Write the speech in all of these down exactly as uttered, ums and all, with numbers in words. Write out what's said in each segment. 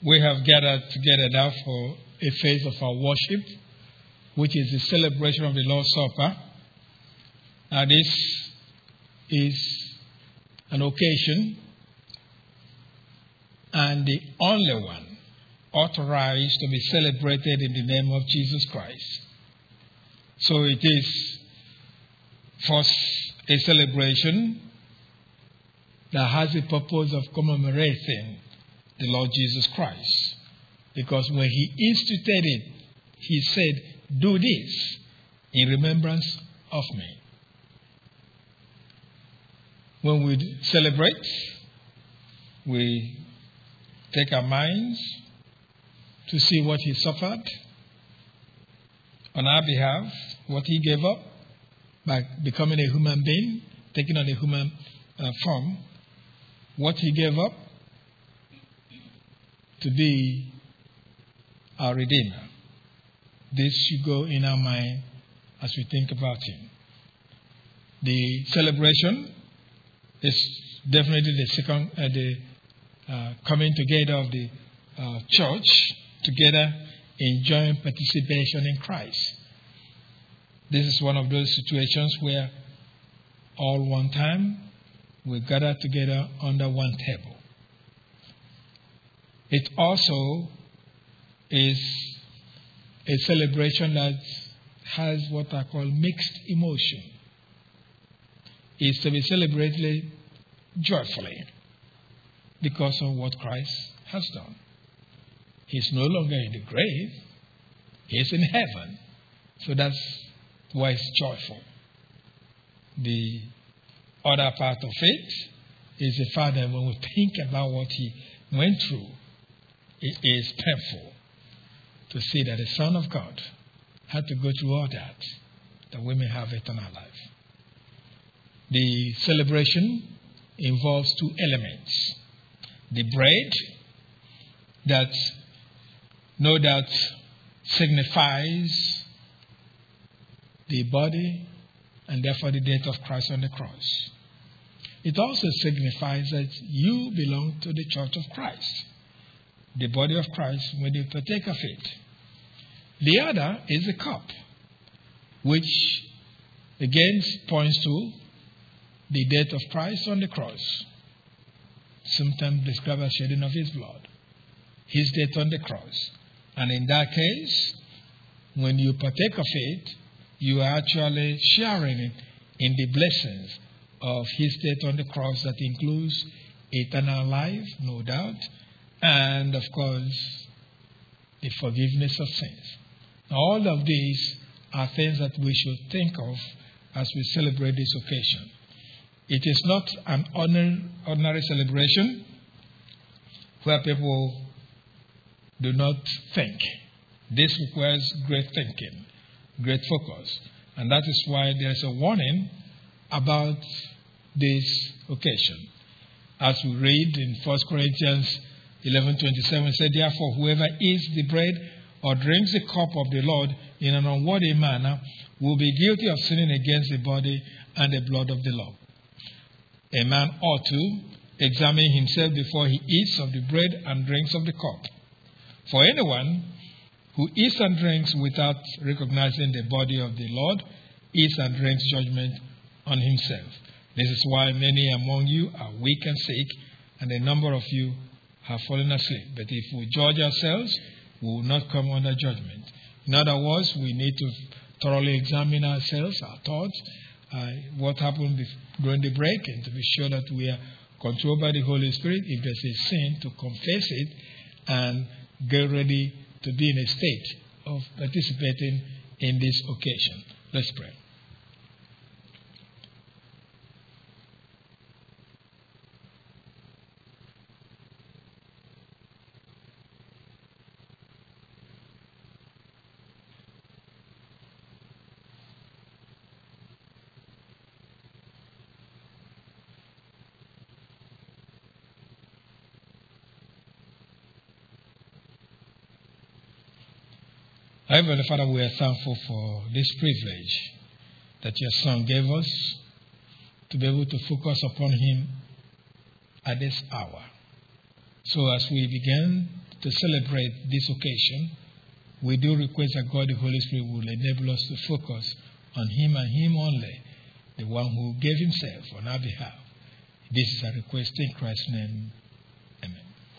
We have gathered together now for a phase of our worship, which is the celebration of the Lord's Supper. Now, this is an occasion and the only one authorized to be celebrated in the name of Jesus Christ. So it is first a celebration that has the purpose of commemorating the Lord Jesus Christ. Because when he instituted it, he said, "Do this in remembrance of me." When we celebrate, we take our minds to see what he suffered on our behalf, what he gave up by becoming a human being, taking on a human uh, form, what he gave up to be our Redeemer. This should go in our mind as we think about him. The celebration is definitely the second, uh, the uh, coming together of the uh, church together, enjoying participation in Christ. This is one of those situations where all one time we gather together under one table. It also is a celebration that has what I call mixed emotion. It's to be celebrated joyfully because of what Christ has done. He's no longer in the grave. He's in heaven. So that's why it's joyful. The other part of it is the fact that when we think about what he went through, it is painful to see that the Son of God had to go through all that, that we may have eternal life. The celebration involves two elements. The bread, that no doubt signifies the body and therefore the death of Christ on the cross. It also signifies that you belong to the church of Christ, the body of Christ, when you partake of it. The other is the cup, which again points to the death of Christ on the cross, sometimes described as shedding of his blood, his death on the cross. And in that case, when you partake of it, you are actually sharing in the blessings of his death on the cross that includes eternal life, no doubt, and of course, the forgiveness of sins. Now, all of these are things that we should think of as we celebrate this occasion. It is not an ordinary celebration where people do not think. This requires great thinking, great focus. And that is why there is a warning about this occasion. As we read in First Corinthians eleven twenty-seven, it said, "Therefore, whoever eats the bread or drinks the cup of the Lord in an unworthy manner will be guilty of sinning against the body and the blood of the Lord. A man ought to examine himself before he eats of the bread and drinks of the cup. For anyone who eats and drinks without recognizing the body of the Lord eats and drinks judgment on himself. This is why many among you are weak and sick, and a number of you have fallen asleep. But if we judge ourselves, we will not come under judgment." In other words, we need to thoroughly examine ourselves, our thoughts, uh, what happened during the break, and to be sure that we are controlled by the Holy Spirit. If there's a sin, to confess it and get ready to be in a state of participating in this occasion. Let's pray. Heavenly Father, we are thankful for this privilege that your Son gave us to be able to focus upon him at this hour. So as we begin to celebrate this occasion, we do request that God the Holy Spirit will enable us to focus on Him and Him only, the one who gave Himself on our behalf. This is a request in Christ's name. Amen.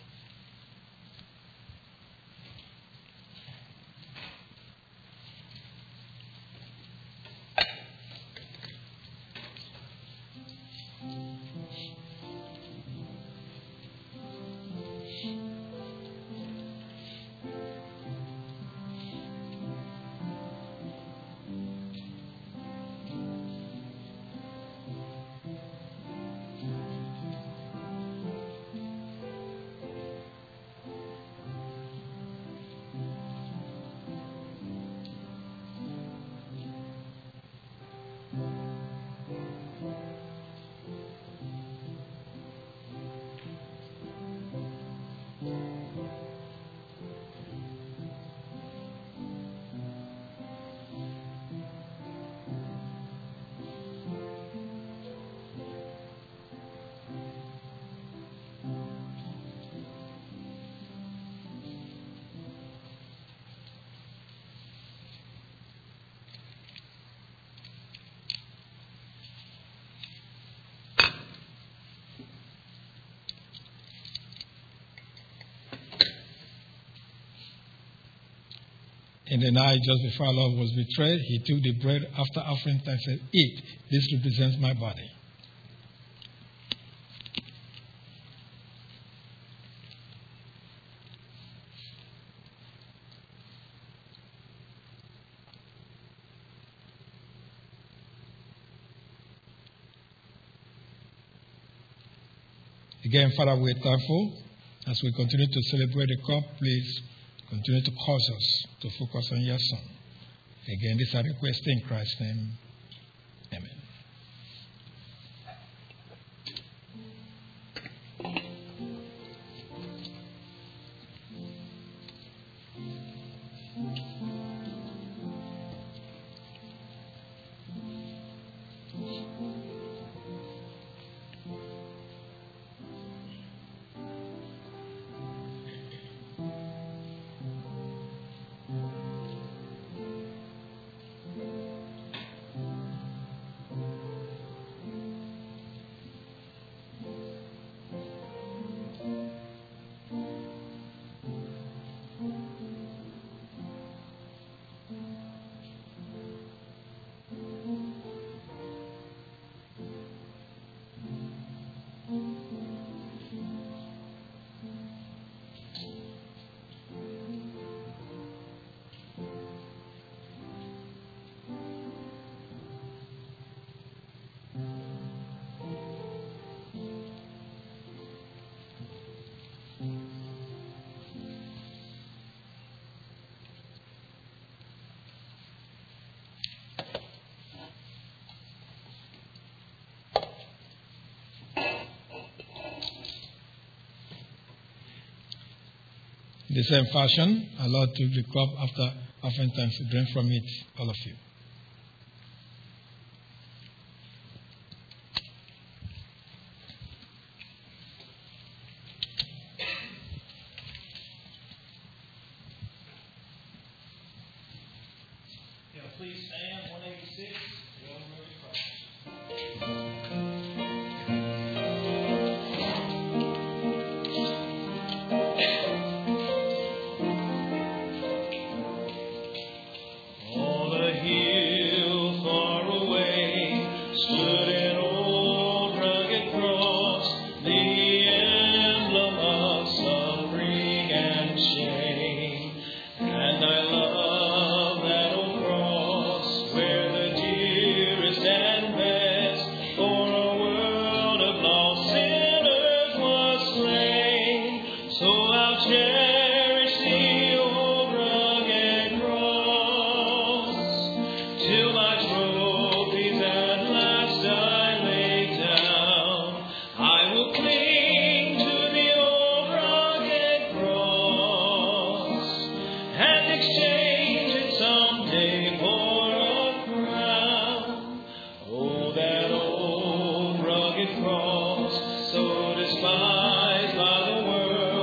In the night just before our Lord was betrayed, He took the bread after offering and said, "Eat, this represents my body." Again, Father, we're thankful as we continue to celebrate the cup. Please continue to cause us to focus on your Son. Again, this is a request in Christ's name. Amen. In the same fashion, our Lord took the cup after offering thanks to drink from it, all of you. Yeah, please stand. one eighty-six. The Old Rugged Cross. Cross, so despised by the world.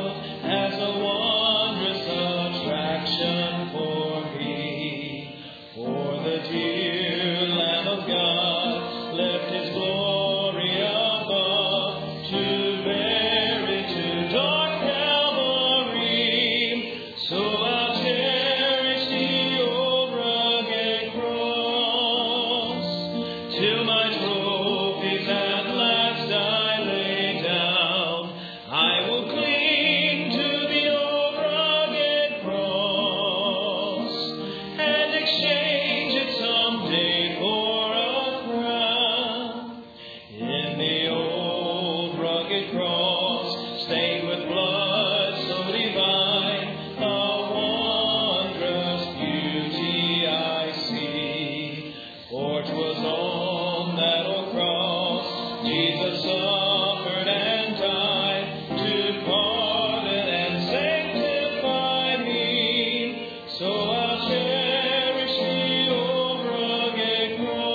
rugged cross, stained with blood so divine, a wondrous beauty I see. For 'twas on that old cross Jesus suffered and died to pardon and sanctify me. So I'll cherish the old rugged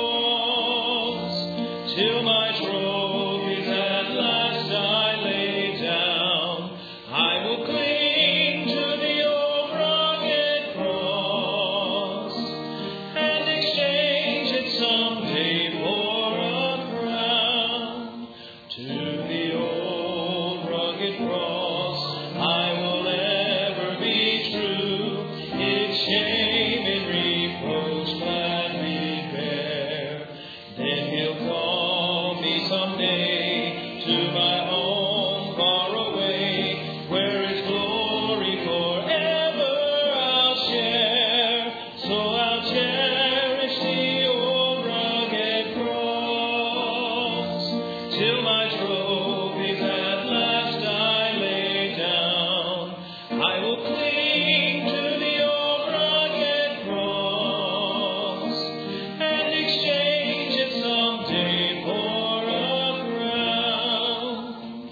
cross till my trophies at last I lay down. I will cling to the old rugged cross and exchange it someday for a crown. To the old rugged cross I will ever be true. Its shame and reproach gladly bear. Then he'll call me someday to my home far away, where his glory forever I'll share. So I'll cherish the old rugged cross till my trophies at last I lay down. I will cling to the old rugged cross and exchange it someday for a crown.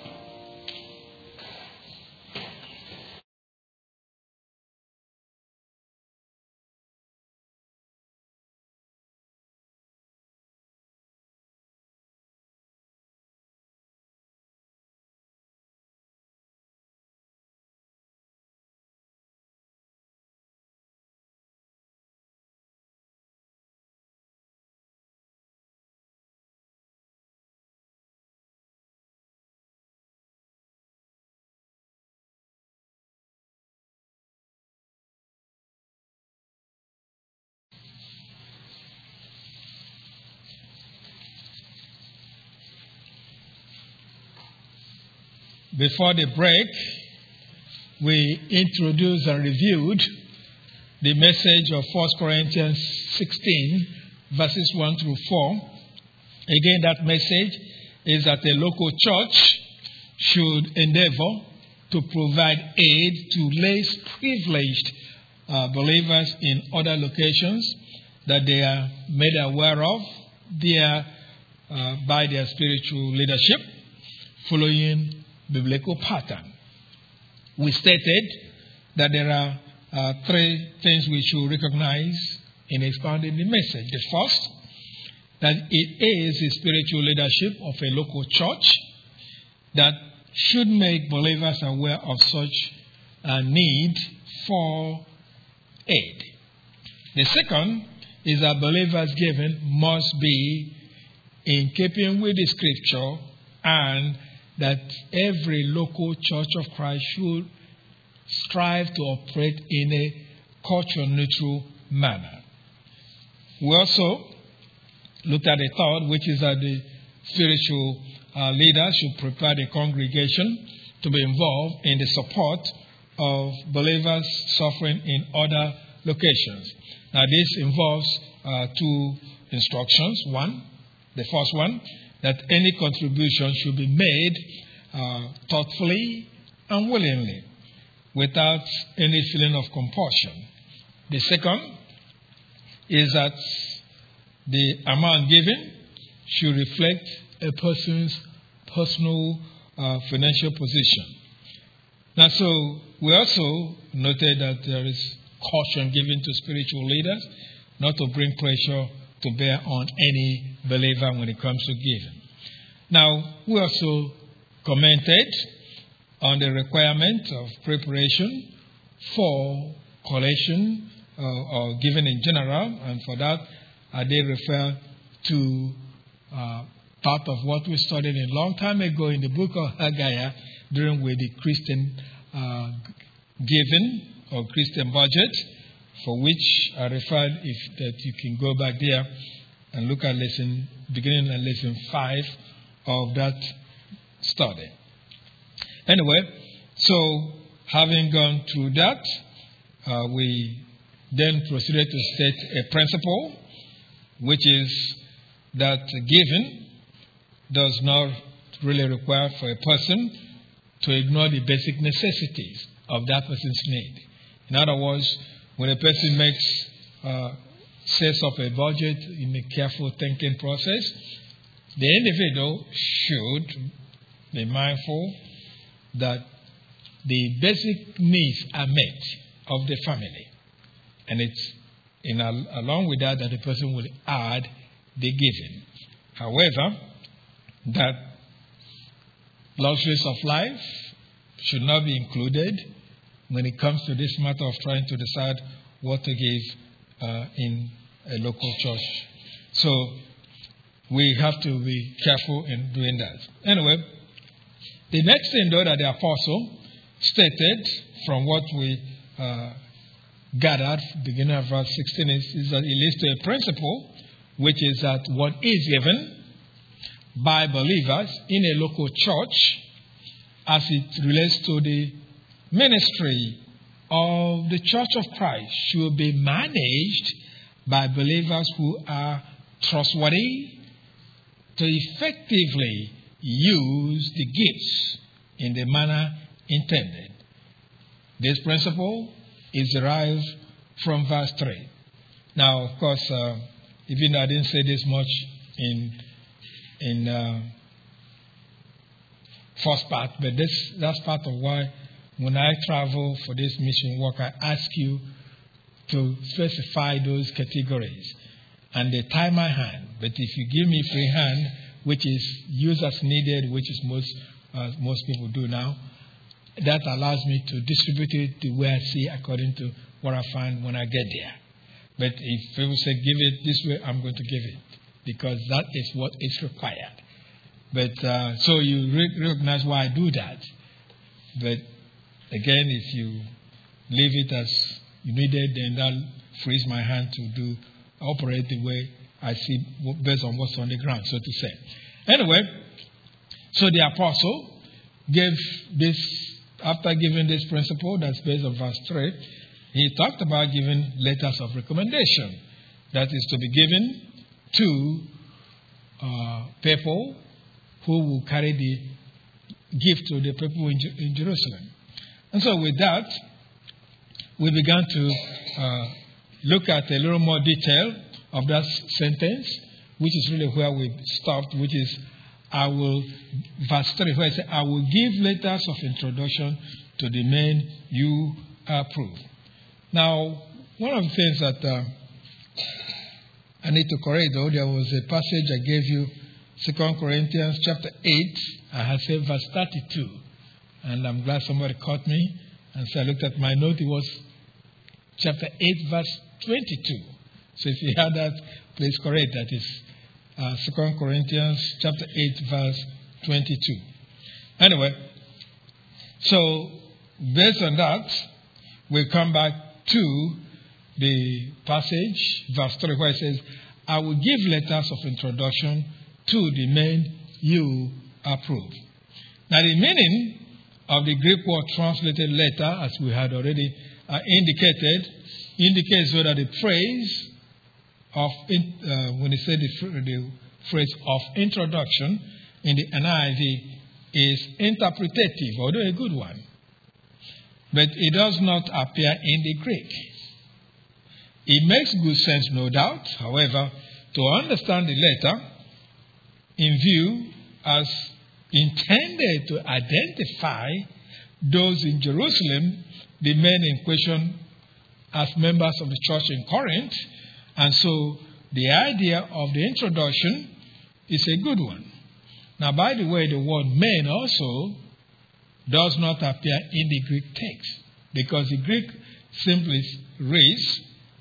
Before the break, we introduced and reviewed the message of First Corinthians sixteen, verses one through four. Again, that message is that a local church should endeavor to provide aid to less privileged uh, believers in other locations that they are made aware of their, uh, by their spiritual leadership, following biblical pattern. We stated that there are uh, three things we should recognize in expounding the message. The first, that it is the spiritual leadership of a local church that should make believers aware of such a need for aid. The second is that believers' giving must be in keeping with the scripture, and that every local church of Christ should strive to operate in a culture neutral manner. We also looked at a third, which is that the spiritual uh, leaders should prepare the congregation to be involved in the support of believers suffering in other locations. Now, this involves uh, two instructions. One, the first one, that any contribution should be made uh, thoughtfully and willingly, without any feeling of compulsion. The second is that the amount given should reflect a person's personal uh, financial position. Now, so we also noted that there is caution given to spiritual leaders not to bring pressure to bear on any believer when it comes to giving. Now, we also commented on the requirement of preparation for collation uh, or giving in general, and for that, I did refer to uh, part of what we studied a long time ago in the book of Haggai, during with the Christian uh, giving or Christian budget, for which I referred, if that you can go back there and look at lesson, beginning at lesson five of that study. Anyway, so having gone through that, uh, we then proceeded to state a principle, which is that giving does not really require for a person to ignore the basic necessities of that person's need. In other words, when a person makes uh, sets up a budget in a careful thinking process, the individual should be mindful that the basic needs are met of the family. And it's in a, along with that that the person will add the giving. However, that luxuries of life should not be included when it comes to this matter of trying to decide what to give uh, in a local church. So we have to be careful in doing that. Anyway, the next thing though that the apostle stated from what we uh, gathered, beginning of verse sixteen, is, is that it leads to a principle, which is that what is given by believers in a local church as it relates to the ministry of the Church of Christ should be managed by believers who are trustworthy to effectively use the gifts in the manner intended. This principle is derived from verse three. Now, of course, uh, even though I didn't say this much in in uh, first part, but this that's part of why when I travel for this mission work, I ask you to specify those categories. And they tie my hand. But if you give me free hand, which is used as needed, which is most uh, most people do now, that allows me to distribute it the way I see according to what I find when I get there. But if people say give it this way, I'm going to give it because that is what is required. But uh, so you re- recognize why I do that. But again, if you leave it as you need it, then that frees my hand to do operate the way I see based on what's on the ground, so to say. Anyway, so the apostle gave this, after giving this principle that's based on verse three, he talked about giving letters of recommendation that is to be given to uh, people who will carry the gift to the people in, in Jerusalem. And so with that, we began to uh, look at a little more detail of that sentence, which is really where we stopped, which is, I will, verse three, where it says, I will give letters of introduction to the men you approve. Now, one of the things that uh, I need to correct, though, there was a passage I gave you, Second Corinthians chapter eight, I had said verse thirty-two. And I'm glad somebody caught me. And so I looked at my note, it was chapter eight, verse twenty-two. So if you had that, please correct that. It's uh, Second Corinthians chapter eight, verse twenty-two. Anyway, so based on that, we come back to the passage, verse three, where it says, I will give letters of introduction to the men you approve. Now the meaning of the Greek word translated letter, as we had already uh, indicated, indicates so that the phrase of, uh, when it said the, the phrase of introduction in the N I V is interpretative, although a good one. But it does not appear in the Greek. It makes good sense, no doubt. However, to understand the letter in view as intended to identify those in Jerusalem, the men in question, as members of the church in Corinth. And so the idea of the introduction is a good one. Now, by the way, the word men also does not appear in the Greek text, because the Greek simply reads,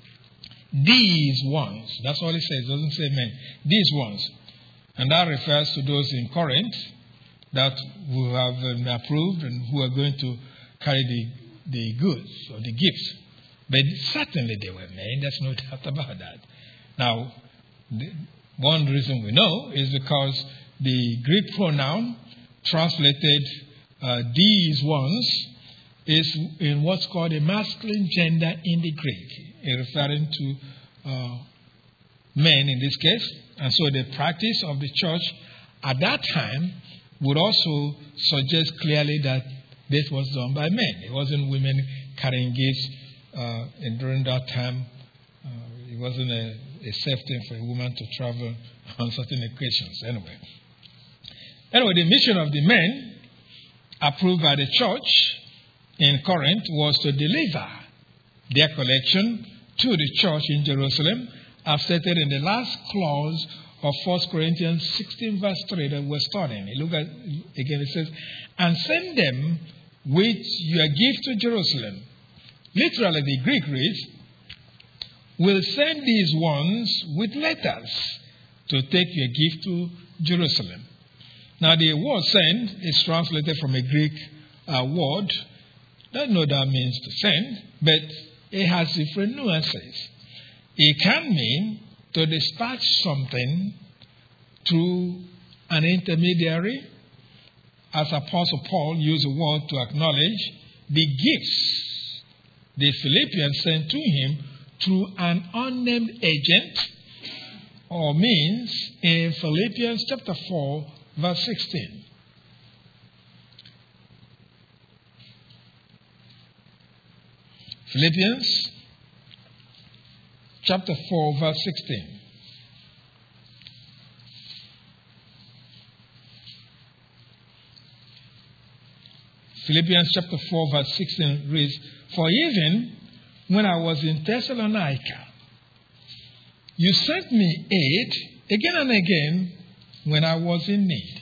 these ones. That's all it says. It doesn't say men. These ones. And that refers to those in Corinth that who have um, approved and who are going to carry the, the goods or the gifts. But certainly they were men. There's no doubt about that. Now, the, one reason we know is because the Greek pronoun translated uh, these ones is in what's called a masculine gender in the Greek, referring to uh, men in this case. And so the practice of the church at that time would also suggest clearly that this was done by men. It wasn't women carrying gifts uh, and during that time. Uh, it wasn't a, a safe thing for a woman to travel on certain occasions. Anyway. Anyway, the mission of the men, approved by the church in Corinth, was to deliver their collection to the church in Jerusalem, as stated in the last clause of First Corinthians sixteen, verse three that we're studying. Look at again, it says, and send them with your gift to Jerusalem. Literally, the Greek reads, will send these ones with letters to take your gift to Jerusalem. Now, the word send is translated from a Greek uh, word. I don't know what that means to send, but it has different nuances. It can mean to dispatch something through an intermediary, as Apostle Paul used the word to acknowledge the gifts the Philippians sent to him through an unnamed agent or means in Philippians chapter four, verse sixteen. Philippians chapter four, verse sixteen. Philippians chapter four, verse sixteen reads, for even when I was in Thessalonica, you sent me aid again and again when I was in need.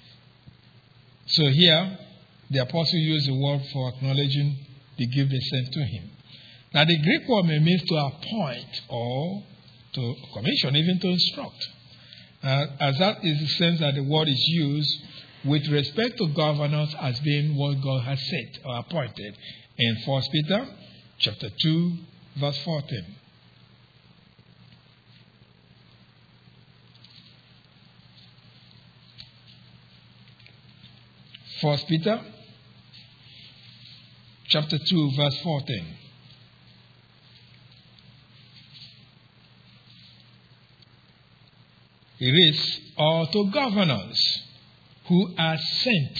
So here, the apostle used the word for acknowledging the gift they sent to him. Now, the Greek word may mean to appoint or to commission, even to instruct. Uh, as that is the sense that the word is used with respect to governors as being what God has set or appointed in First Peter chapter two, verse fourteen. First Peter chapter two, verse fourteen. It is or to governors who are sent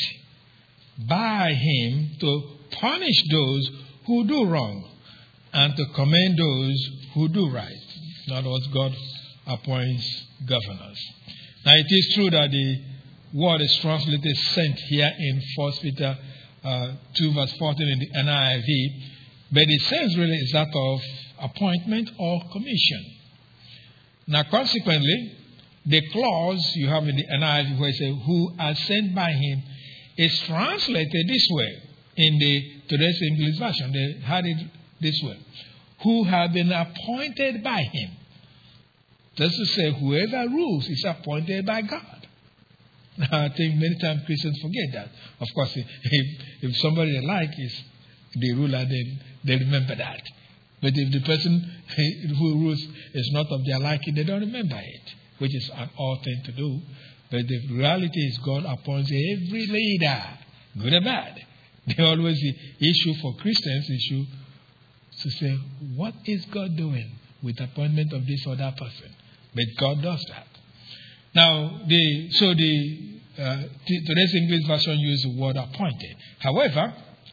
by him to punish those who do wrong and to commend those who do right. In other words, God appoints governors. Now, it is true that the word is translated sent here in First Peter uh, two, verse fourteen in the N I V, but the sense really is that of appointment or commission. Now, consequently, the clause you have in the N I V where it says, who are sent by him, is translated this way in the today's English version. They had it this way. Who have been appointed by him. That's to say, whoever rules is appointed by God. Now, I think many times Christians forget that. Of course, if, if somebody they like is the ruler, then they remember that. But if the person who rules is not of their liking, they don't remember it, which is an odd thing to do. But the reality is God appoints every leader, good or bad. They always the issue for Christians issue to say, what is God doing with the appointment of this or that person? But God does that. Now, the so the uh, today's English version uses the word appointed. However,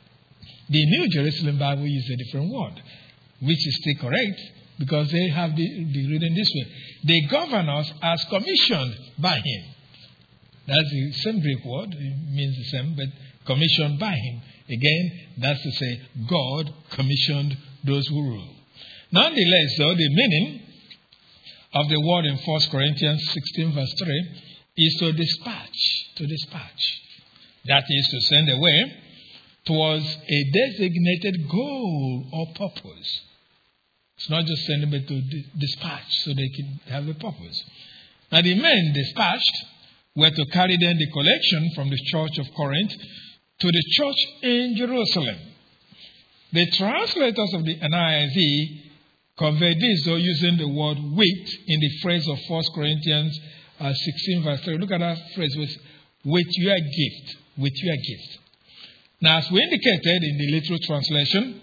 the New Jerusalem Bible uses a different word, which is still correct because they have the, the reading this way. The governors as commissioned by him. That's the same Greek word. It means the same, but commissioned by him. Again, that's to say, God commissioned those who rule. Nonetheless, though, the meaning of the word in First Corinthians sixteen, verse three, is to dispatch, to dispatch. That is to send away towards a designated goal or purpose. It's not just sending them to dispatch so they can have a purpose. Now, the men dispatched were to carry then the collection from the church of Corinth to the church in Jerusalem. The translators of the N I V convey this, though, using the word with in the phrase of First Corinthians uh, sixteen, verse three. Look at that phrase with, with your gift. With your gift. Now, as we indicated in the literal translation,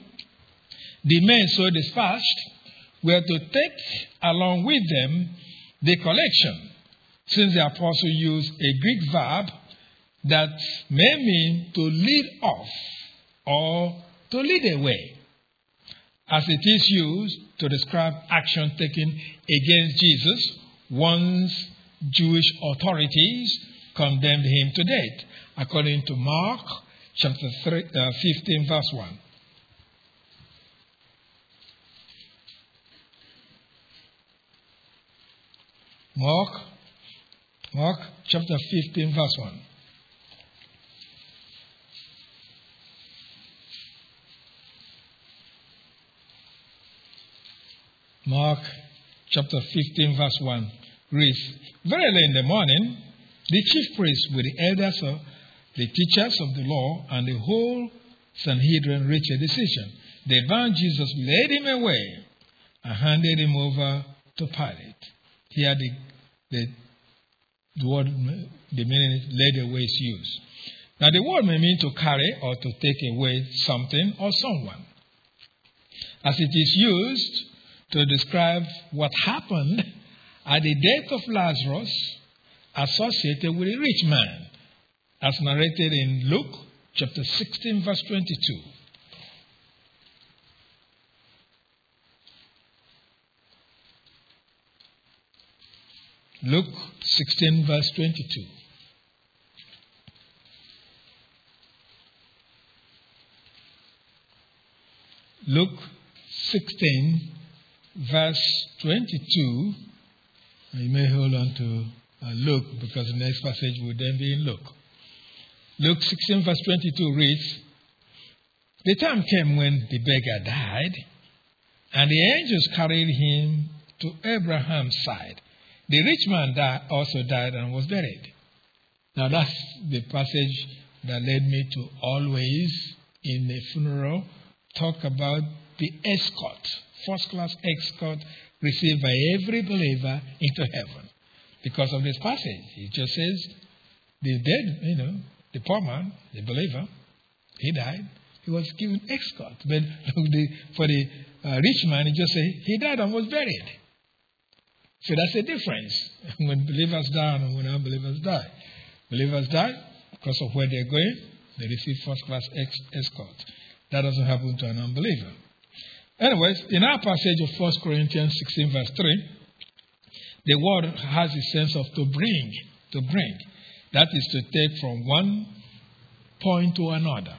the men so dispatched were to take along with them the collection, since the apostle used a Greek verb that may mean to lead off or to lead away, as it is used to describe action taken against Jesus once Jewish authorities condemned him to death, according to Mark chapter three, uh, fifteen, verse one. Mark, Mark chapter fifteen, verse one. Mark chapter fifteen, verse one reads, "Very early in the morning, the chief priests with the elders of the teachers of the law and the whole Sanhedrin reached a decision. They bound Jesus, led him away, and handed him over to Pilate." Here the, the, the word, the meaning led away is used. Now the word may mean to carry or to take away something or someone, as it is used to describe what happened at the death of Lazarus associated with a rich man, as narrated in Luke chapter sixteen, verse twenty-two. Luke sixteen, verse twenty-two. Luke sixteen, verse twenty-two. You may hold on to uh, Luke, because the next passage will then be in Luke. Luke sixteen, verse twenty-two reads, "The time came when the beggar died, and the angels carried him to Abraham's side. The rich man died, also died and was buried." Now that's the passage that led me to always, in a funeral, talk about the escort, first-class escort received by every believer into heaven. Because of this passage, it just says, the dead, you know, the poor man, the believer, he died. He was given escort. But the, for the uh, rich man, it just says, he died and was buried. So that's the difference when believers die and when unbelievers die. Believers die because of where they're going, they receive first-class escort. That doesn't happen to an unbeliever. Anyways, in our passage of First Corinthians sixteen, verse three, the word has a sense of to bring, to bring. That is to take from one point to another.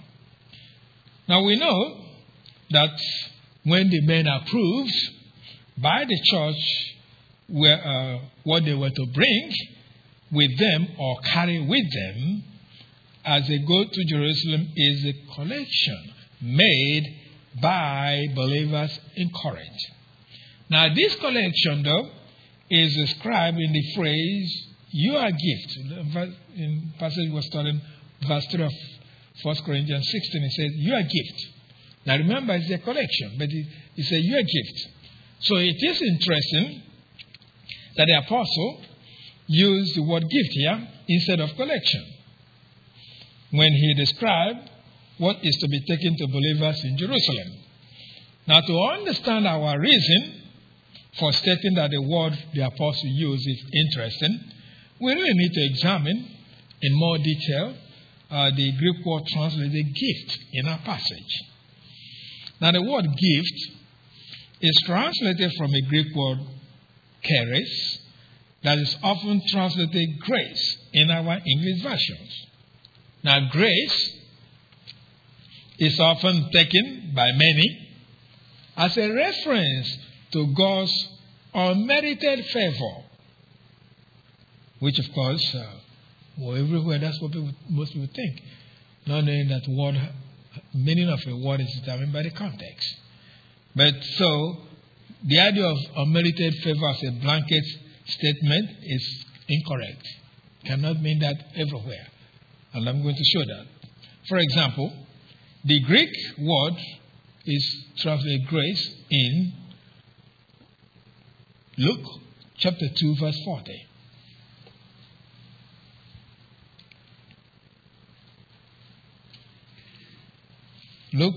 Now we know that when the men approved by the church where, uh, what they were to bring with them or carry with them as they go to Jerusalem is a collection made by believers in Corinth. Now this collection, though, is described in the phrase, "you are a gift." In passage we're studying, verse three of First Corinthians sixteen, it says, "you are a gift." Now remember, it's a collection, but it, it says, "you are a gift." So it is interesting that the apostle used the word gift here instead of collection when he described what is to be taken to believers in Jerusalem. Now, to understand our reason for stating that the word the apostle used is interesting, we really need to examine in more detail uh, the Greek word translated gift in our passage. Now, the word gift is translated from a Greek word charis, that is often translated grace in our English versions. Now, grace is often taken by many as a reference to God's unmerited favor, which, of course, uh, well, everywhere that's what people, most people think, not knowing that word, meaning of a word is determined by the context. But so, the idea of unmerited favor as a blanket statement is incorrect. Cannot mean that everywhere. And I'm going to show that. For example, the Greek word is translated grace in Luke chapter two, verse forty. Luke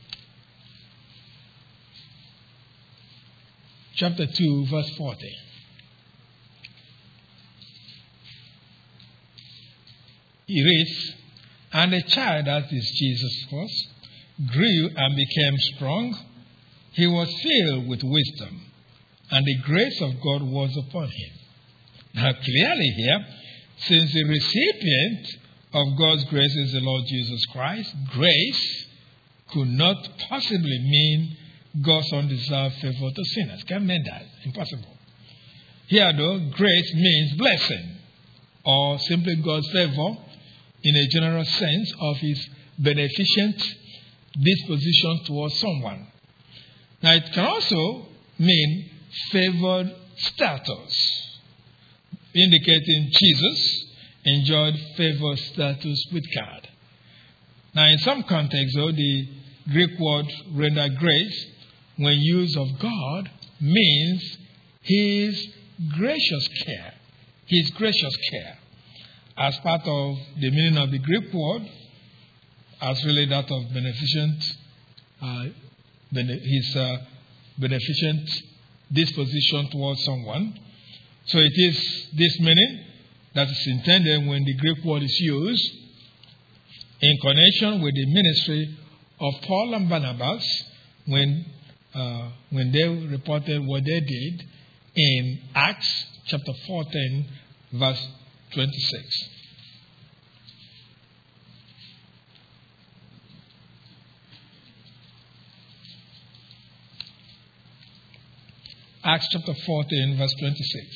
chapter two, verse forty. It reads, "And the child," that is Jesus first, "grew and became strong. He was filled with wisdom, and the grace of God was upon him." Now, clearly here, since the recipient of God's grace is the Lord Jesus Christ, grace could not possibly mean God's undeserved favor to sinners. Can't mean that. Impossible. Here, though, grace means blessing, or simply God's favor in a general sense of his beneficent disposition towards someone. Now, it can also mean favored status, indicating Jesus enjoyed favored status with God. Now, in some contexts, though, the Greek word rendered grace, when used of God, means his gracious care. His gracious care. As part of the meaning of the Greek word, as really that of beneficent, uh, bene- his uh, beneficent disposition towards someone. So it is this meaning that is intended when the Greek word is used in connection with the ministry of Paul and Barnabas when, uh, when they reported what they did in Acts chapter fourteen, verse twenty-six. Acts chapter fourteen, verse twenty-six.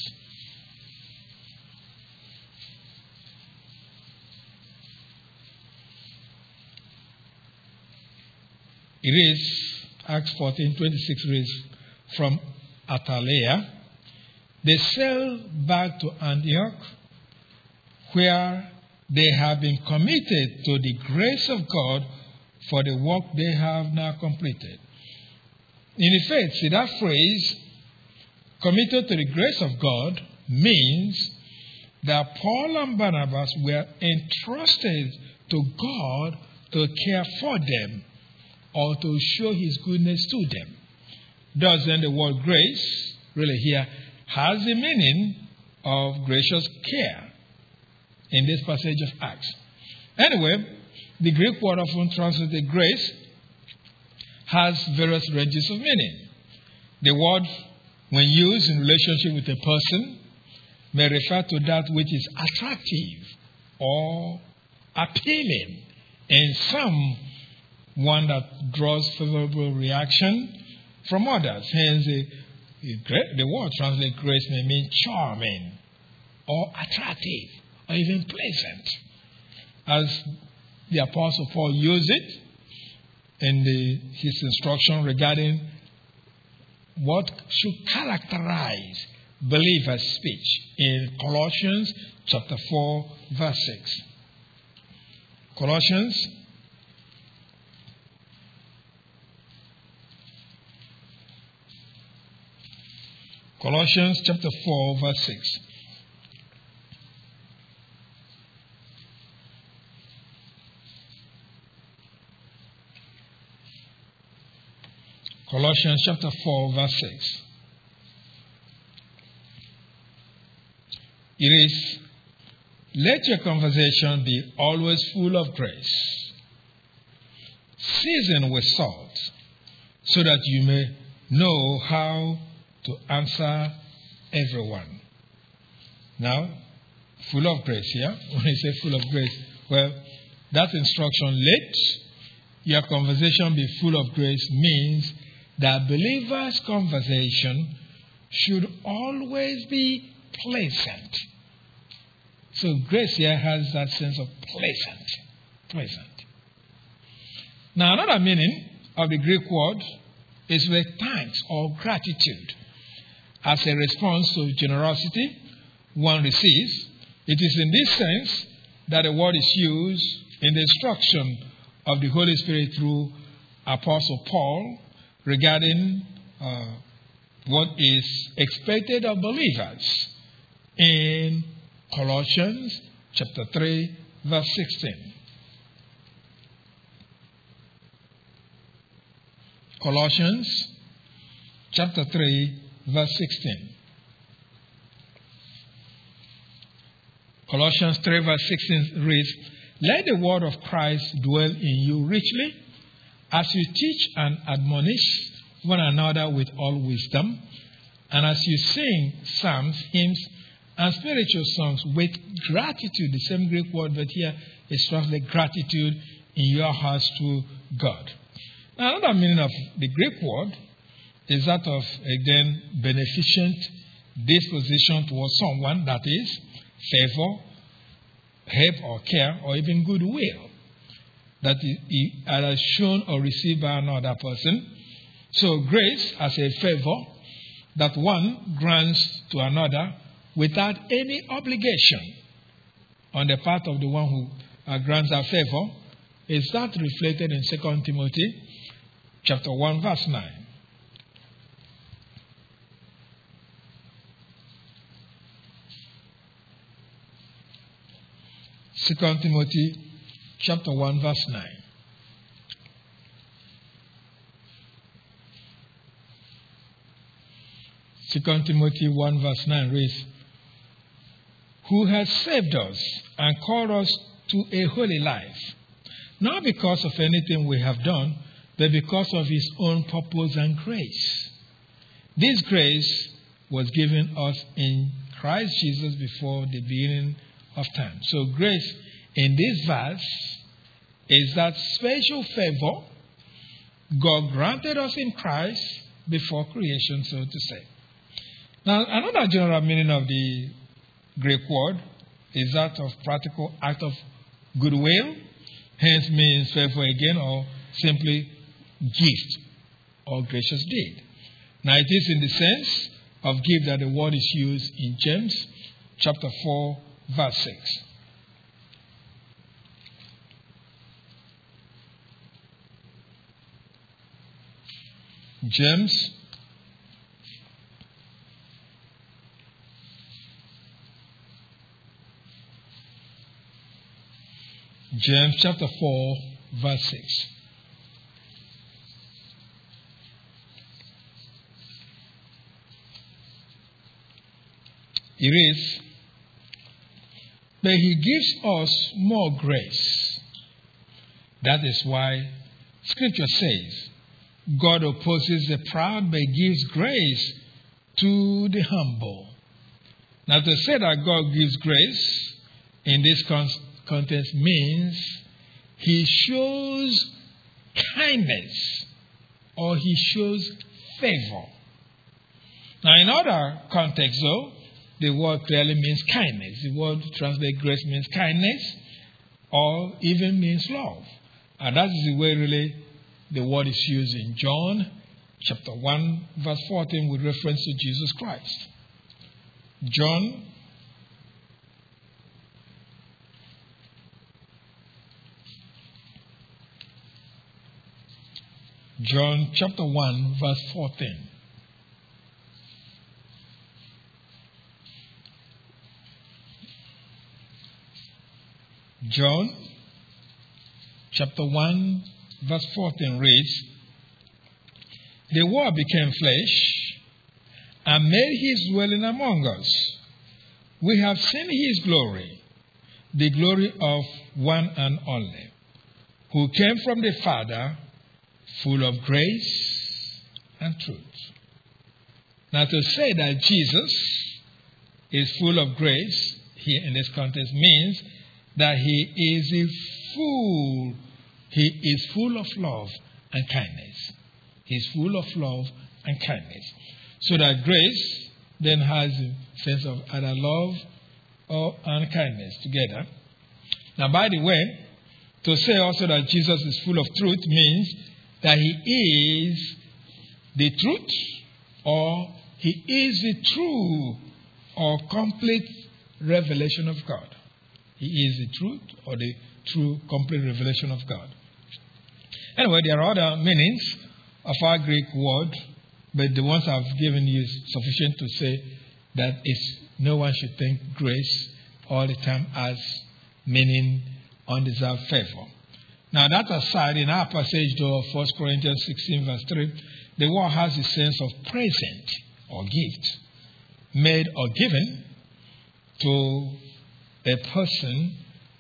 It is, Acts fourteen, twenty-six reads, "From Attalia, they sailed back to Antioch, where they have been committed to the grace of God for the work they have now completed." In effect, see that phrase, committed to the grace of God, means that Paul and Barnabas were entrusted to God to care for them or to show his goodness to them. Thus, then, the word grace, really here, has the meaning of gracious care in this passage of Acts. Anyway, the Greek word often translated grace has various ranges of meaning. The word, when used in relationship with a person, may refer to that which is attractive or appealing in some one that draws favorable reaction from others. Hence, the, the word translated grace may mean charming or attractive or even pleasant, as the Apostle Paul used it in the, his instruction regarding what should characterize believers' speech in Colossians chapter four, verse six. Colossians Colossians chapter four, verse six. Colossians chapter four, verse six. It is, "Let your conversation be always full of grace, seasoned with salt, so that you may know how to answer everyone." Now, full of grace here. When I say full of grace, well, that instruction, "let your conversation be full of grace," means that believers' conversation should always be pleasant. So grace here has that sense of pleasant. Pleasant. Now, another meaning of the Greek word is with thanks or gratitude. As a response to generosity one receives, it is in this sense that the word is used in the instruction of the Holy Spirit through Apostle Paul regarding uh, what is expected of believers in Colossians chapter three, verse sixteen. Colossians chapter three, verse sixteen. Colossians three verse sixteen reads, "Let the word of Christ dwell in you richly, as you teach and admonish one another with all wisdom, and as you sing psalms, hymns, and spiritual songs with gratitude." The same Greek word, but here is translated gratitude in your hearts to God. Now, another meaning of the Greek word is that of, again, beneficent disposition towards someone, that is, favor, help or care, or even goodwill that is either shown or received by another person. So grace as a favor that one grants to another without any obligation on the part of the one who uh, grants that favor, is that reflected in Second Timothy chapter one verse nine. Second Timothy chapter one verse nine. Second Timothy one verse nine reads, "Who has saved us and called us to a holy life, not because of anything we have done, but because of his own purpose and grace. This grace was given us in Christ Jesus before the beginning of time." So grace in this verse is that special favor God granted us in Christ before creation, so to say. Now, another general meaning of the Greek word is that of practical act of goodwill, hence means favor again, or simply gift or gracious deed. Now, it is in the sense of gift that the word is used in James chapter four, verse six. James James chapter four, verse six. It is, "But he gives us more grace." That is why Scripture says, "God opposes the proud, but gives grace to the humble." Now, to say that God gives grace in this context context means he shows kindness or he shows favor. Now, in other contexts, though, the word clearly means kindness. The word translated grace means kindness or even means love. And that is the way, really, the word is used in John chapter one, verse fourteen, with reference to Jesus Christ. John John chapter one, verse fourteen. John chapter one, verse fourteen reads, "The Word became flesh and made his dwelling among us. We have seen his glory, the glory of one and only, who came from the Father, full of grace and truth." Now, to say that Jesus is full of grace here in this context means that he is a full, he is full of love and kindness. He is full of love and kindness. So that grace then has a sense of either love or and kindness together. Now, by the way, to say also that Jesus is full of truth means that he is the truth, or he is the true or complete revelation of God. He is the truth or the true complete revelation of God. Anyway, there are other meanings of our Greek word, but the ones I've given you is sufficient to say that it's, no one should think grace all the time as meaning undeserved favor. Now, that aside, in our passage, though, of First Corinthians sixteen, verse three, the word has a sense of present or gift, made or given to a person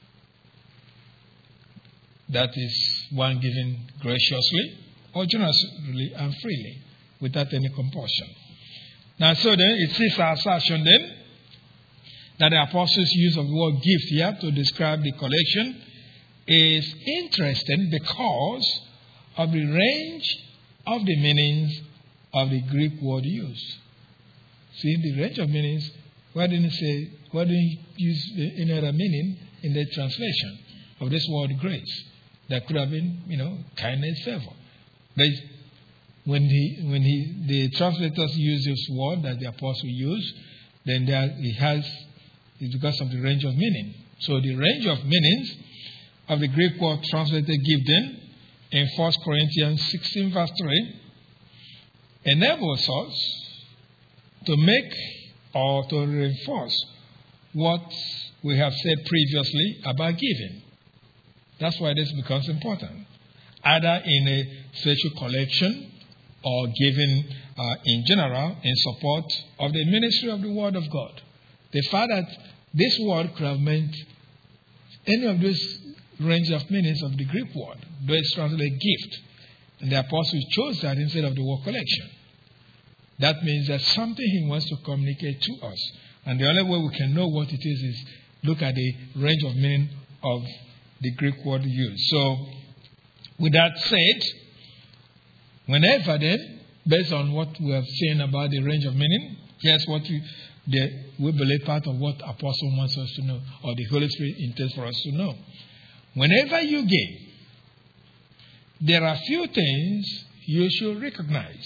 that is one given graciously or generously and freely without any compulsion. Now, so then, it is our assertion then that the apostles' use of the word gift here to describe the collection is interesting because of the range of the meanings of the Greek word used. See, the range of meanings, why didn't he say, why didn't he use any other meaning in the translation of this word grace? That could have been, you know, kindness, favor. But when he, when he, the translators use this word that the apostle used, then there it has, it's because of the range of meaning. So the range of meanings of the Greek word translated given in First Corinthians sixteen verse three enables us to make or to reinforce what we have said previously about giving. That's why this becomes important, either in a special collection or given uh, in general in support of the ministry of the Word of God. The fact that this word could have meant any of those range of meanings of the Greek word, though it's translated gift, and the apostle chose that instead of the word collection. That means that something he wants to communicate to us. And the only way we can know what it is is look at the range of meaning of the Greek word used. So, with that said, whenever then, based on what we have seen about the range of meaning, here's what we, the, we believe part of what Apostle wants us to know, or the Holy Spirit intends for us to know. Whenever you give, there are few things you should recognize.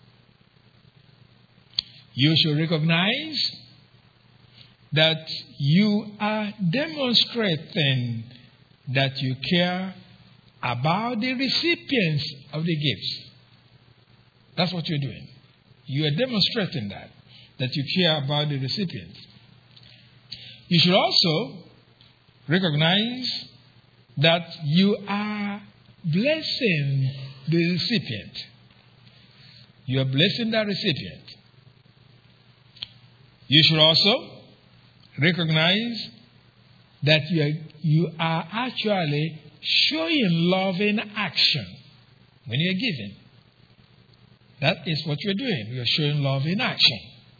You should recognize that you are demonstrating that you care about the recipients of the gifts. That's what you're doing. You are demonstrating that, that you care about the recipients. You should also recognize that you are blessing the recipient. You are blessing that recipient. You should also recognize that you are, you are actually showing love in action when you are giving. That is what you're doing. You're showing love in action.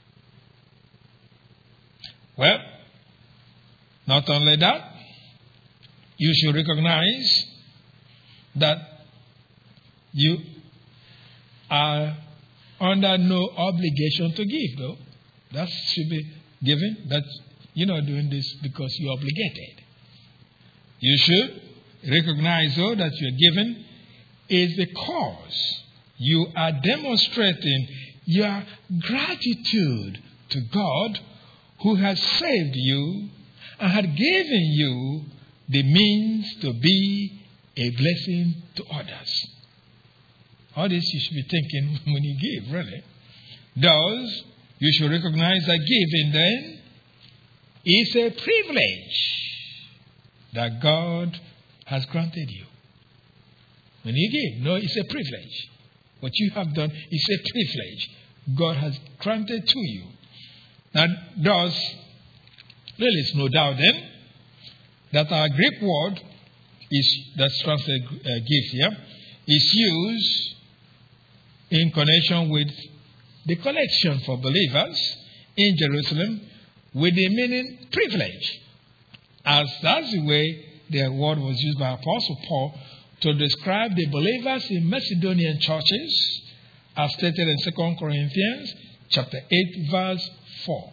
Well, not only that, you should recognize that you are under no obligation to give, though. That should be given. That you're not doing this because you're obligated. You should recognize, though, that you're given is because you are demonstrating your gratitude to God who has saved you and had given you the means to be a blessing to others. All this you should be thinking when you give, really. Thus, you should recognize that giving then is a privilege that God has granted you. When you give, no, it's a privilege. What you have done is a privilege God has granted to you. Now, thus, there is no doubt then that our Greek word is that's translated uh, gift here is used in connection with the collection for believers in Jerusalem with the meaning privilege, as that's the way the word was used by Apostle Paul to describe the believers in Macedonian churches, as stated in Second Corinthians chapter eight, verse four.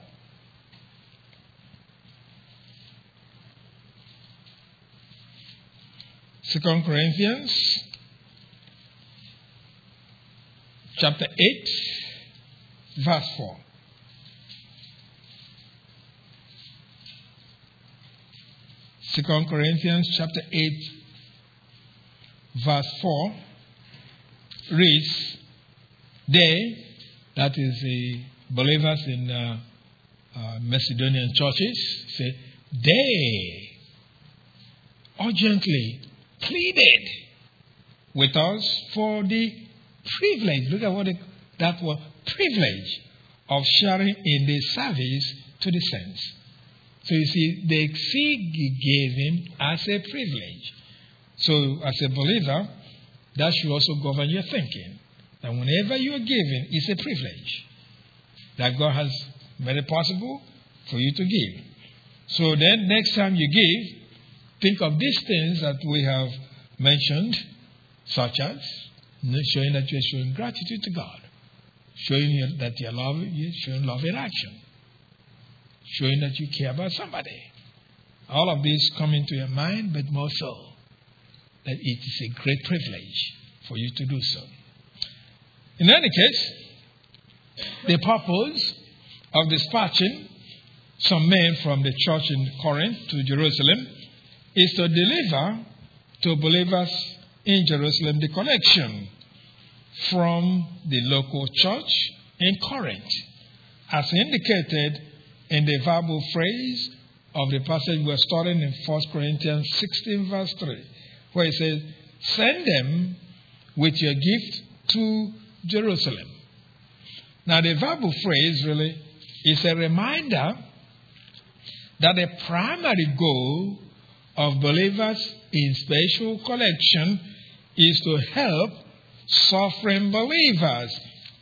Second Corinthians chapter eight, verse four. Second Corinthians chapter eight, verse four reads, they, that is the believers in uh, uh, Macedonian churches, say, they urgently pleaded with us for the privilege, look at what it, that word, privilege of sharing in the service to the saints. So you see, they see giving as a privilege. So as a believer, that should also govern your thinking. That whenever you are giving, it's a privilege that God has made it possible for you to give. So then next time you give, think of these things that we have mentioned, such as showing that you are showing gratitude to God, showing that you love, you're showing love in action, showing that you care about somebody. All of these come into your mind, but more so that it is a great privilege for you to do so. In any case, the purpose of dispatching some men from the church in Corinth to Jerusalem is to deliver to believers in Jerusalem the collection from the local church in Corinth, as indicated in the verbal phrase of the passage we're studying in First Corinthians sixteen, verse three, where it says, send them with your gift to Jerusalem. Now, the verbal phrase really is a reminder that the primary goal of believers in spiritual collection is to help suffering believers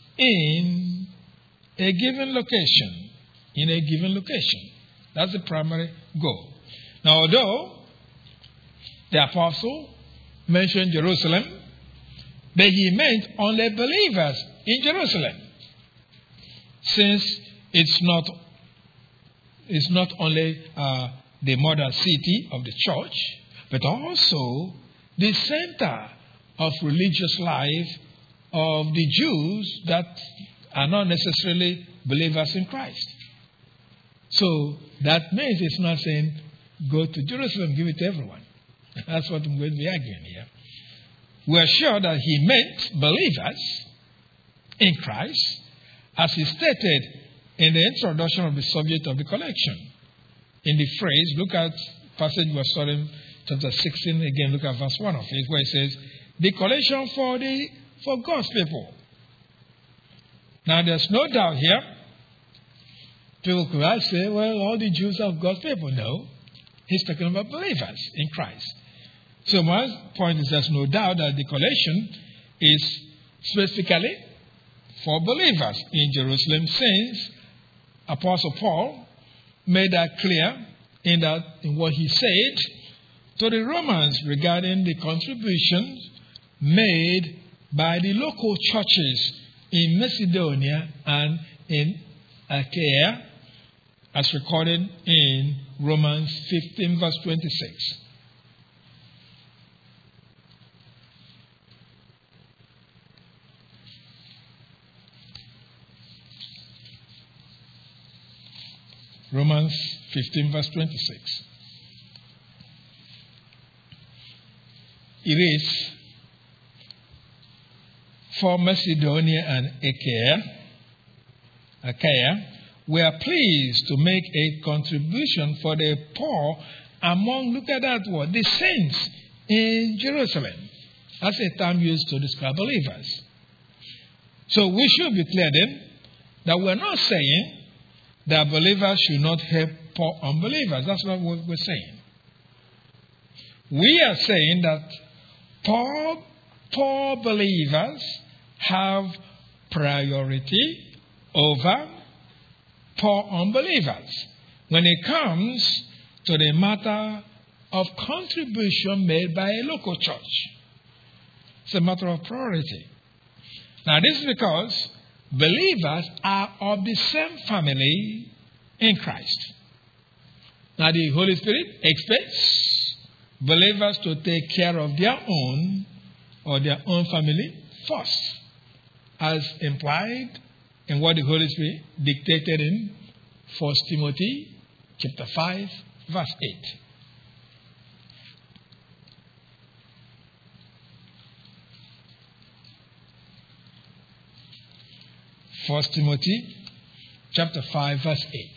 in a given location. In a given location. That's the primary goal. Now, although the apostle mentioned Jerusalem, but he meant only believers in Jerusalem, since it's not it's not only uh, the mother city of the church, but also the center of religious life of the Jews that are not necessarily believers in Christ. So that means it's not saying go to Jerusalem, give it to everyone. That's what I'm going to be arguing here. We are sure that he meant believers in Christ, as he stated in the introduction of the subject of the collection. In the phrase, look at passage we're studying, chapter sixteen, again, look at verse one of it, where it says, the collection for the for God's people. Now, there's no doubt here. People could say, well, all the Jews are God's people. No. He's talking about believers in Christ. So my point is there's no doubt that the collection is specifically for believers in Jerusalem, since Apostle Paul made that clear in that in what he said to the Romans regarding the contributions made by the local churches in Macedonia and in Achaia, as recorded in Romans fifteen, verse twenty-six. Romans fifteen, verse twenty-six. It is for Macedonia and Achaia, Achaia, we are pleased to make a contribution for the poor among, look at that word, the saints in Jerusalem. That's a term used to describe believers. So we should be clear then that we're not saying that believers should not help poor unbelievers. That's not what we're saying. We are saying that poor, poor believers have priority over poor unbelievers when it comes to the matter of contribution made by a local church. It's a matter of priority. Now, this is because believers are of the same family in Christ. Now, the Holy Spirit expects believers to take care of their own or their own family first, as implied in what the Holy Spirit dictated in First Timothy chapter five, verse eight. First Timothy chapter five, verse eight.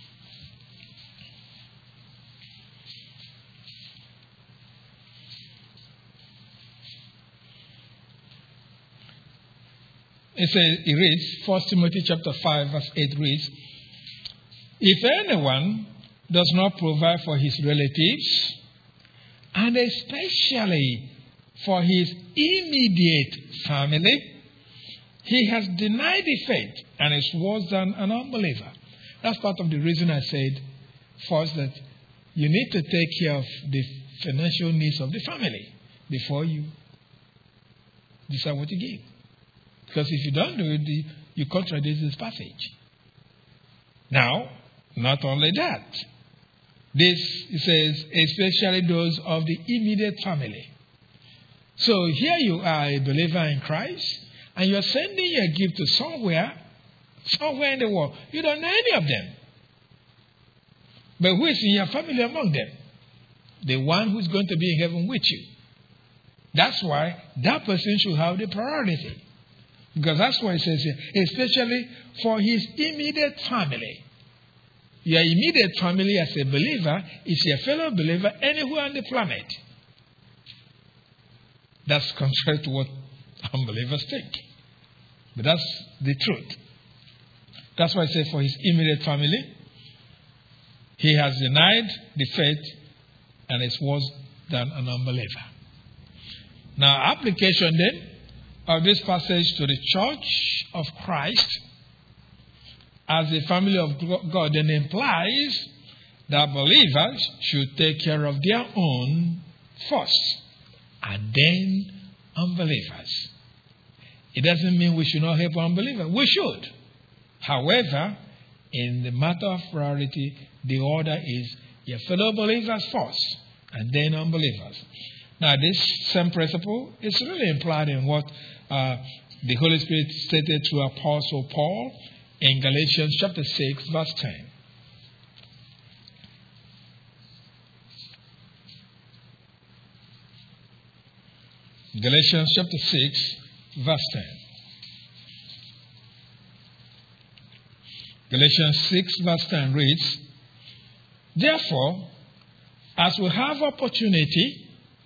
It says, it reads, First Timothy chapter five, verse eight reads, if anyone does not provide for his relatives, and especially for his immediate family, he has denied the faith and is worse than an unbeliever. That's part of the reason I said first that you need to take care of the financial needs of the family before you decide what to give. Because if you don't do it, you contradict this passage. Now, not only that, this it says, especially those of the immediate family. So here you are, a believer in Christ, and you're sending your gift to somewhere, somewhere in the world. You don't know any of them. But who is in your family among them? The one who's going to be in heaven with you. That's why that person should have the priority. Because that's why it says here, especially for his immediate family. Your immediate family as a believer is your fellow believer anywhere on the planet. That's contrary to what unbelievers think. But that's the truth. That's why I say for his immediate family, he has denied the faith and is worse than an unbeliever. Now, application then of this passage to the church of Christ as the family of God then implies that believers should take care of their own first and then unbelievers. It doesn't mean we should not help unbelievers. We should. However, in the matter of priority, the order is your fellow believers first and then unbelievers. Now, this same principle is really implied in what uh, the Holy Spirit stated through Apostle Paul in Galatians chapter six, verse ten. Galatians chapter six, verse ten. Galatians six, verse ten reads, therefore, as we have opportunity,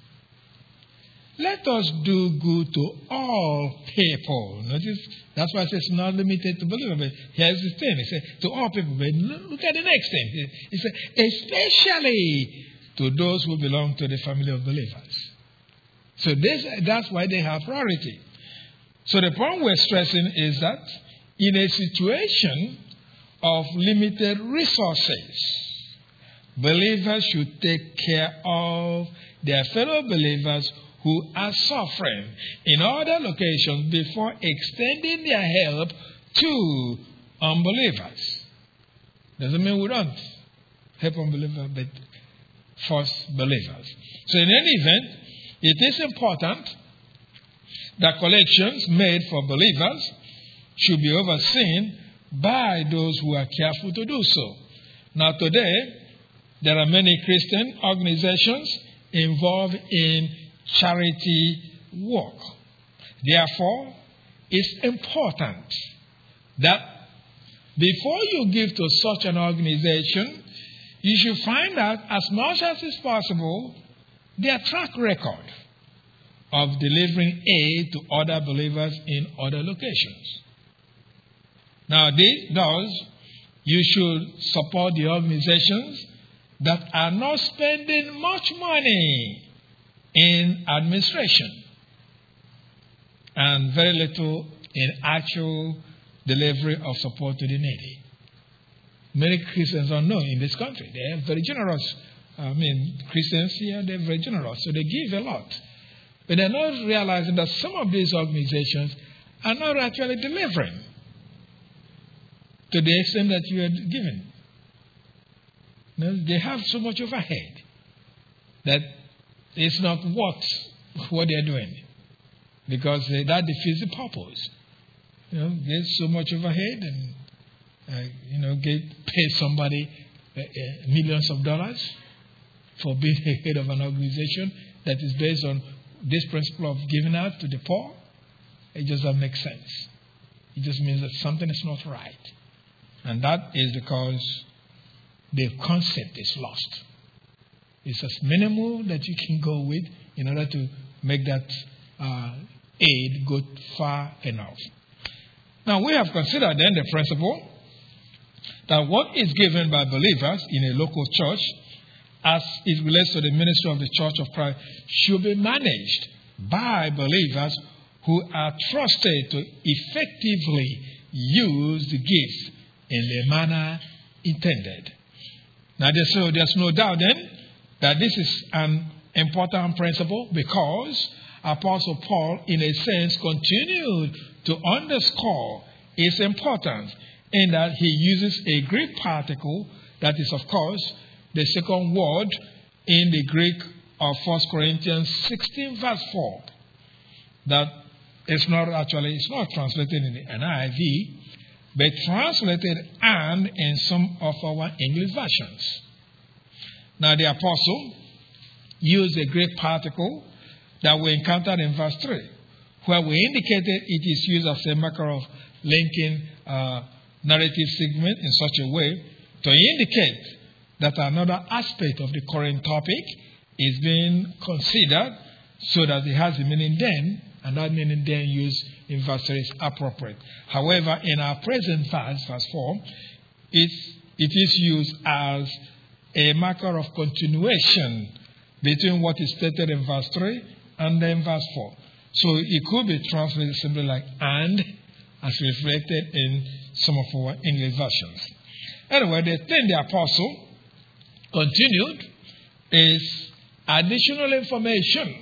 let us do good to all people. Notice, that's why it says not limited to believers. But here's the thing. It says to all people. But look at the next thing. It says especially to those who belong to the family of believers. So this, that's why they have priority. So the point we're stressing is that in a situation of limited resources, believers should take care of their fellow believers who are suffering in other locations before extending their help to unbelievers. Doesn't mean we don't help unbelievers, but first believers. So in any event, it is important that collections made for believers should be overseen by those who are careful to do so. Now today, there are many Christian organizations involved in charity work. Therefore, it's important that before you give to such an organization, you should find out as much as is possible their track record of delivering aid to other believers in other locations. Now, thus, you should support the organizations that are not spending much money in administration and very little in actual delivery of support to the needy. Many Christians are known in this country. They are very generous. I mean, Christians here, they're very generous, so they give a lot. But they're not realizing that some of these organizations are not actually delivering to the extent that you are giving. You know, they have so much overhead that it's not worth what they're doing, because uh, that defeats the purpose. You know, there's so much overhead, and uh, you know, get pay somebody uh, uh, millions of dollars for being the head of an organization that is based on this principle of giving out to the poor. It just doesn't make sense. It just means that something is not right, and that is because the concept is lost. It's as minimal that you can go with in order to make that uh, aid go far enough. Now, we have considered then the principle that what is given by believers in a local church, as it relates to the ministry of the Church of Christ, should be managed by believers who are trusted to effectively use the gifts in the manner intended. Now, so there's no doubt then that this is an important principle, because Apostle Paul, in a sense, continued to underscore its importance in that he uses a Greek particle that is, of course, the second word in the Greek of First Corinthians sixteen, verse four. That is not actually, it's not translated in the N I V, but translated and in some of our English versions. Now, the apostle used a Greek particle that we encountered in verse three, where we indicated it is used as a marker of linking uh, narrative segment in such a way to indicate that another aspect of the current topic is being considered, so that it has a meaning then, and that meaning then used in verse three is appropriate. However, in our present verse, verse four, it, it is used as a marker of continuation between what is stated in verse three and then verse four. So it could be translated simply like and, as reflected in some of our English versions. Anyway, the thing the apostle continued is additional information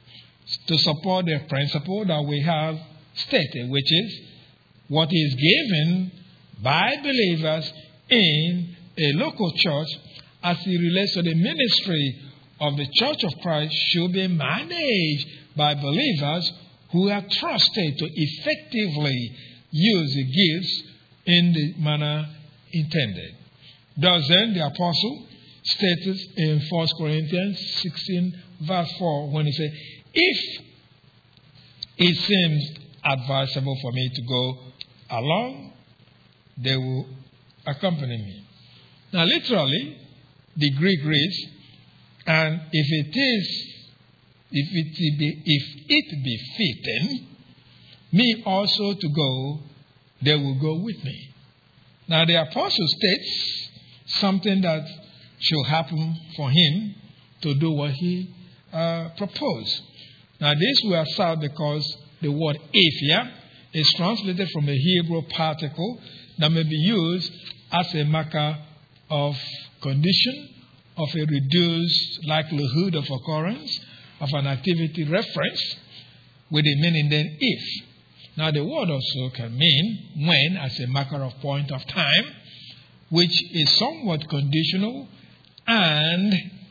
to support the principle that we have stated, which is what is given by believers in a local church as it relates to the ministry of the Church of Christ should be managed by believers who are trusted to effectively use the gifts in the manner intended. Thus then, the apostle stated in First Corinthians sixteen, verse four, when he said, if it seems advisable for me to go along, they will accompany me. Now, literally, the Greek reads, and if it is, if it be, if it be fitting, me also to go, they will go with me. Now, the apostle states something that should happen for him to do what he uh, proposed. Now, this we assert because the word if here is translated from a Hebrew particle that may be used as a marker of condition, of a reduced likelihood of occurrence, of an activity reference, with the meaning then if. Now, the word also can mean when as a marker of point of time, which is somewhat conditional and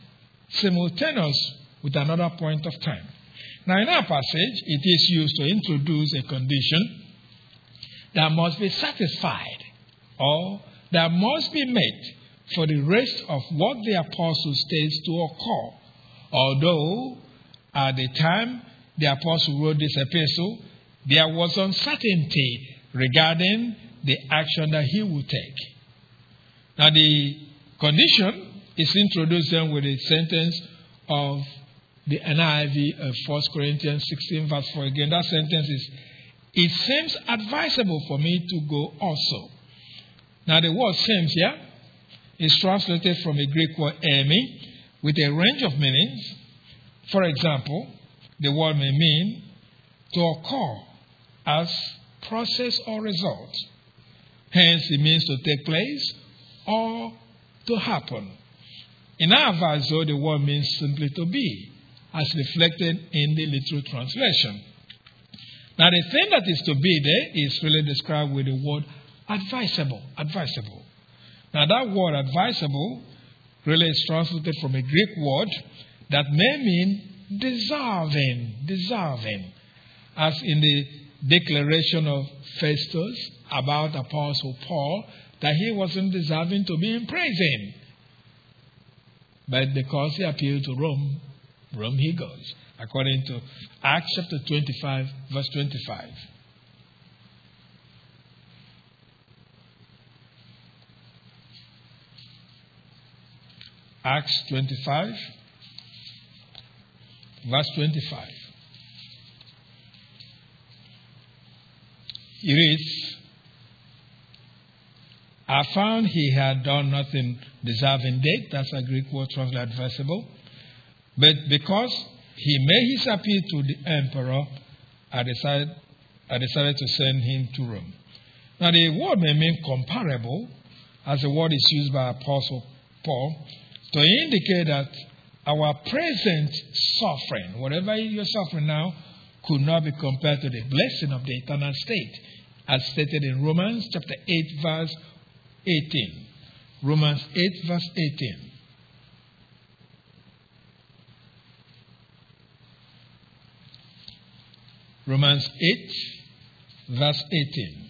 simultaneous with another point of time. Now, in our passage, it is used to introduce a condition that must be satisfied or that must be met for the rest of what the apostle states to occur. Although, at the time the apostle wrote this epistle, there was uncertainty regarding the action that he would take. Now, the condition is introduced then with a sentence of the N I V of First Corinthians sixteen, verse four. Again, that sentence is, it seems advisable for me to go also. Now, the word seems here is translated from a Greek word emi, with a range of meanings. For example, the word may mean to occur as process or result. Hence, it means to take place or to happen. In our verse, though, the word means simply to be, as reflected in the literal translation. Now, the thing that is to be there is really described with the word advisable. Advisable. Now, that word advisable really is translated from a Greek word that may mean deserving, deserving, as in the declaration of Festus about Apostle Paul, that he wasn't deserving to be in prison. But because he appealed to Rome, Rome he goes, according to Acts chapter twenty-five, verse twenty-five. Acts twenty-five, verse twenty-five. It reads, I found he had done nothing deserving death. That's a Greek word translated advisable. But because he made his appeal to the emperor, I decided, I decided to send him to Rome. Now, the word may mean comparable, as the word is used by Apostle Paul, to indicate that our present suffering, whatever you're suffering now, could not be compared to the blessing of the eternal state, as stated in Romans chapter eight, verse eighteen. Romans eight, verse eighteen. Romans eight, verse eighteen.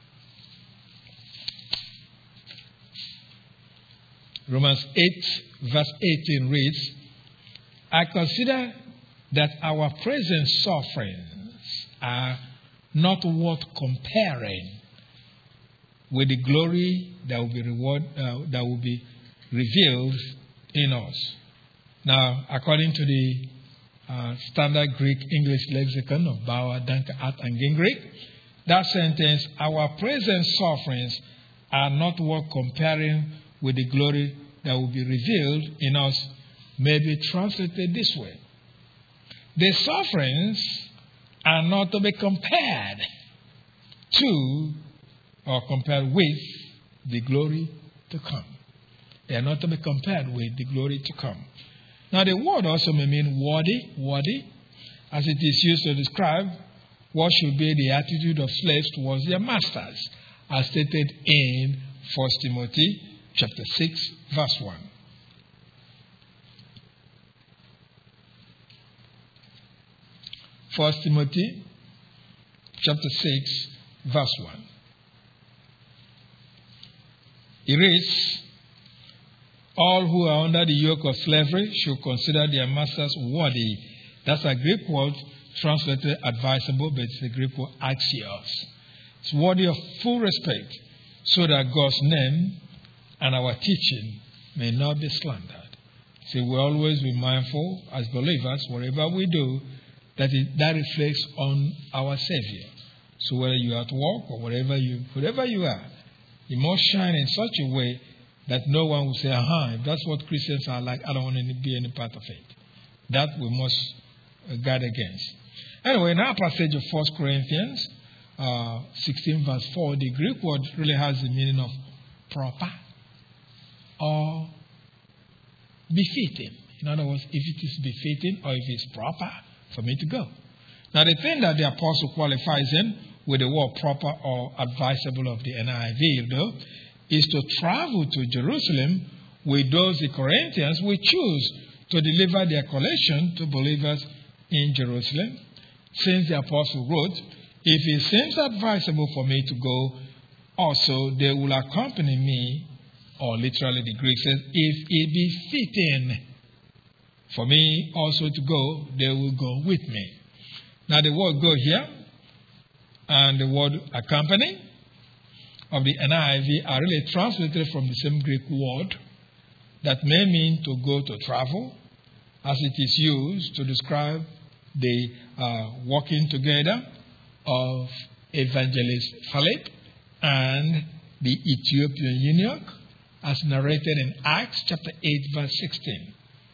Romans eight, verse eighteen reads, I consider that our present sufferings are not worth comparing with the glory that will be reward, uh, that will be revealed in us. Now, according to the uh, Standard Greek English Lexicon of Bauer, Danke, At, and Gingrich, that sentence, our present sufferings are not worth comparing with the glory that will be revealed in us, may be translated this way. The sufferings are not to be compared to or compared with the glory to come. They are not to be compared with the glory to come. Now, the word also may mean worthy, worthy, as it is used to describe what should be the attitude of slaves towards their masters, as stated in First Timothy chapter six, verse one. First Timothy chapter six, verse one. It reads, all who are under the yoke of slavery should consider their masters worthy. That's a Greek word translated advisable, but it's the Greek word axios. It's worthy of full respect, so that God's name and our teaching may not be slandered. See, we always be mindful as believers, whatever we do, that it, that reflects on our Savior. So whether you are at work or whatever you, whatever you are, you must shine in such a way that no one will say, aha, if that's what Christians are like, I don't want to be any part of it. That we must guard against. Anyway, in our passage of First Corinthians uh, sixteen, verse four, the Greek word really has the meaning of proper or befitting. In other words, if it is befitting or if it's proper for me to go. Now, the thing that the apostle qualifies in with the word proper or advisable of the N I V, though, is to travel to Jerusalem with those the Corinthians will choose to deliver their collection to believers in Jerusalem. Since the apostle wrote, if it seems advisable for me to go, also they will accompany me, or literally the Greek says, if it be fitting for me also to go, they will go with me. Now the word go here and the word accompany of the N I V are really translated from the same Greek word that may mean to go to travel, as it is used to describe the uh, working together of evangelist Philip and the Ethiopian eunuch, as narrated in Acts chapter eight, verse sixteen.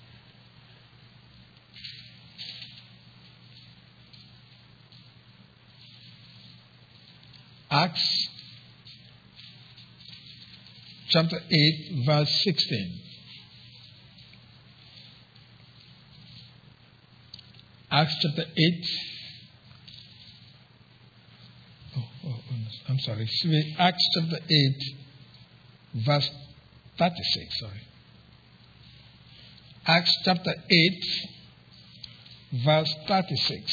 Acts chapter eight, verse sixteen. Acts chapter eight. Oh, oh, I'm sorry. Acts chapter eight, verse thirty-six. Sorry. Acts chapter eight, verse thirty-six.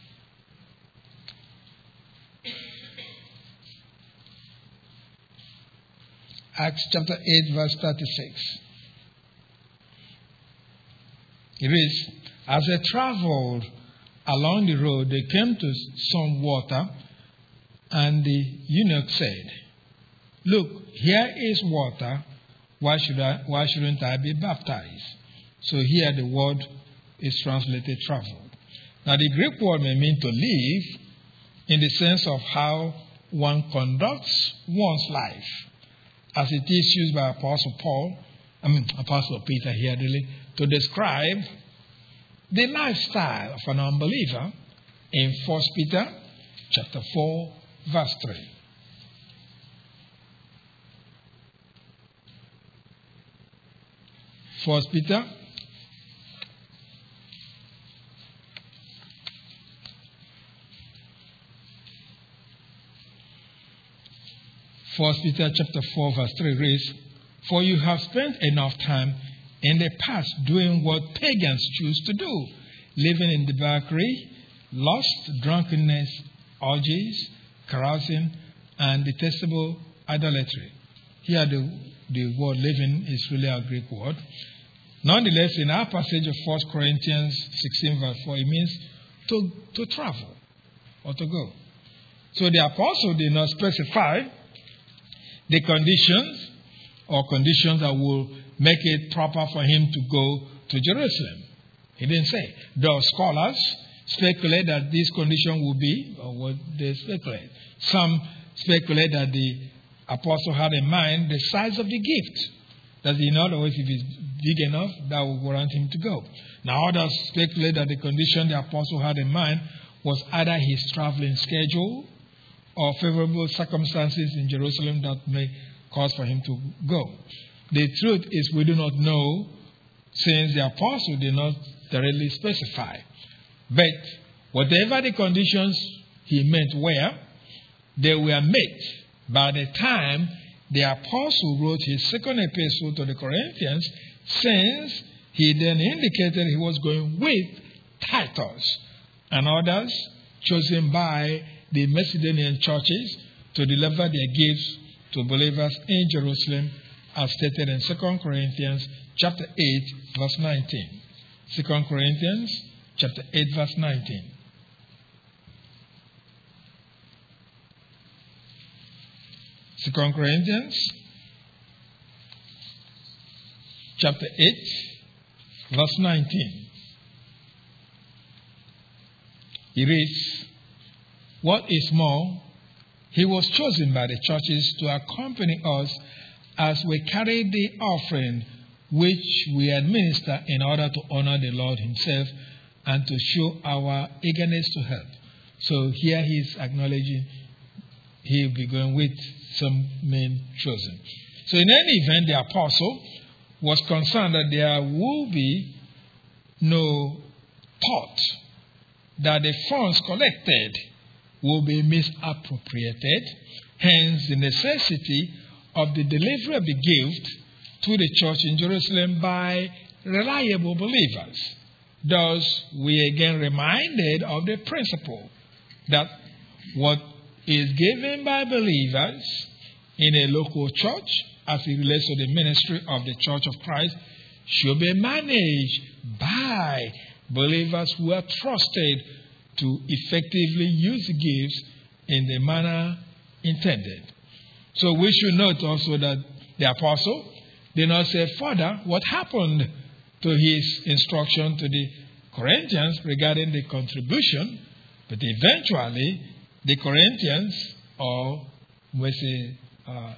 Acts chapter eight, verse thirty-six. It reads, as they traveled along the road, they came to some water, and the eunuch said, look, here is water. Why should I, why shouldn't I be baptized? So here the word is translated travel. Now the Greek word may mean to live in the sense of how one conducts one's life. as it is used by Apostle Paul, I mean Apostle Peter here really, to describe the lifestyle of an unbeliever in First Peter chapter four, verse three. First Peter First Peter chapter four, verse three reads, "For you have spent enough time in the past doing what pagans choose to do, living in debauchery, lust, drunkenness, orgies, carousing, and detestable idolatry." Here the, the word living is really a Greek word. Nonetheless, in our passage of First Corinthians sixteen, verse four, it means to, to travel or to go. So the apostle did not specify the conditions or conditions that will make it proper for him to go to Jerusalem. He didn't say. Though scholars speculate that this condition will be, or what they speculate. Some speculate that the apostle had in mind the size of the gift. That in other words, if it's big enough, that will warrant him to go. Now others speculate that the condition the apostle had in mind was either his traveling schedule or favorable circumstances in Jerusalem that may cause for him to go. The truth is we do not know, since the apostle did not directly specify. But whatever the conditions he meant were, they were met by the time the apostle wrote his second epistle to the Corinthians, since he then indicated he was going with Titus and others chosen by the Macedonian churches to deliver their gifts to believers in Jerusalem, as stated in Second Corinthians chapter eight, verse nineteen. Second Corinthians chapter eight, verse nineteen. Second Corinthians chapter eight, verse nineteen. It reads, "What is more, he was chosen by the churches to accompany us as we carry the offering which we administer in order to honor the Lord himself and to show our eagerness to help." So here he is acknowledging he will be going with some men chosen. So in any event, the apostle was concerned that there will be no thought that the funds collected will be misappropriated, hence the necessity of the delivery of the gift to the church in Jerusalem by reliable believers. Thus, we again reminded of the principle that what is given by believers in a local church as it relates to the ministry of the Church of Christ should be managed by believers who are trusted to effectively use gifts in the manner intended. So we should note also that the apostle did not say further what happened to his instruction to the Corinthians regarding the contribution, but eventually the Corinthians, or we say uh,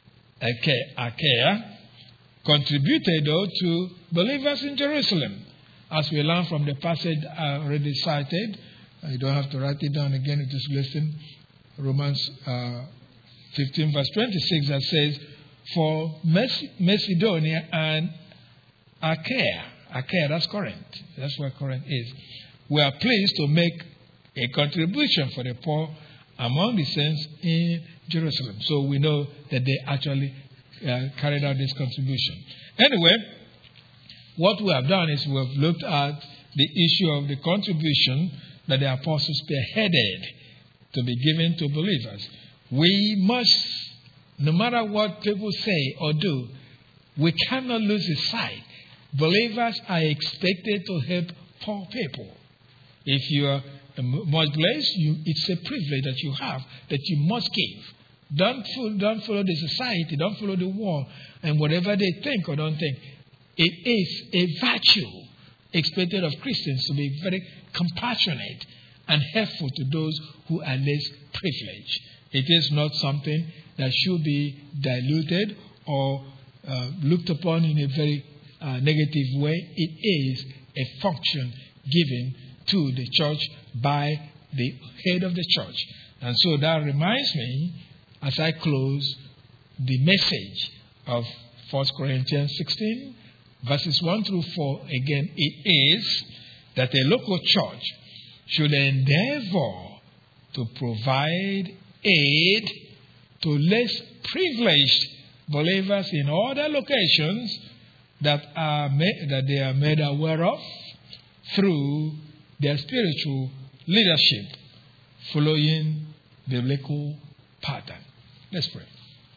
Achaia, contributed though to believers in Jerusalem, as we learn from the passage I already cited. You don't have to write it down again, you just listen. Romans uh, fifteen, verse twenty-six, that says, "For Macedonia and Achaia," Achaia, that's Corinth, that's where Corinth is, "we are pleased to make a contribution for the poor among the saints in Jerusalem." So we know that they actually uh, carried out this contribution. Anyway, what we have done is we have looked at the issue of the contribution that the apostles spearheaded to be given to believers. We must, no matter what people say or do, we cannot lose the sight. Believers are expected to help poor people. If you are much blessed, you, it's a privilege that you have, that you must give. Don't follow, don't follow the society, don't follow the world, and whatever they think or don't think. It is a virtue expected of Christians to be very compassionate and helpful to those who are less privileged. It is not something that should be diluted or uh, looked upon in a very uh, negative way. It is a function given to the church by the head of the church. And so that reminds me, as I close, the message of First Corinthians sixteen, verses one through four. Again, it is that a local church should endeavor to provide aid to less privileged believers in other locations that are made, that they are made aware of through their spiritual leadership, following biblical pattern. Let's pray.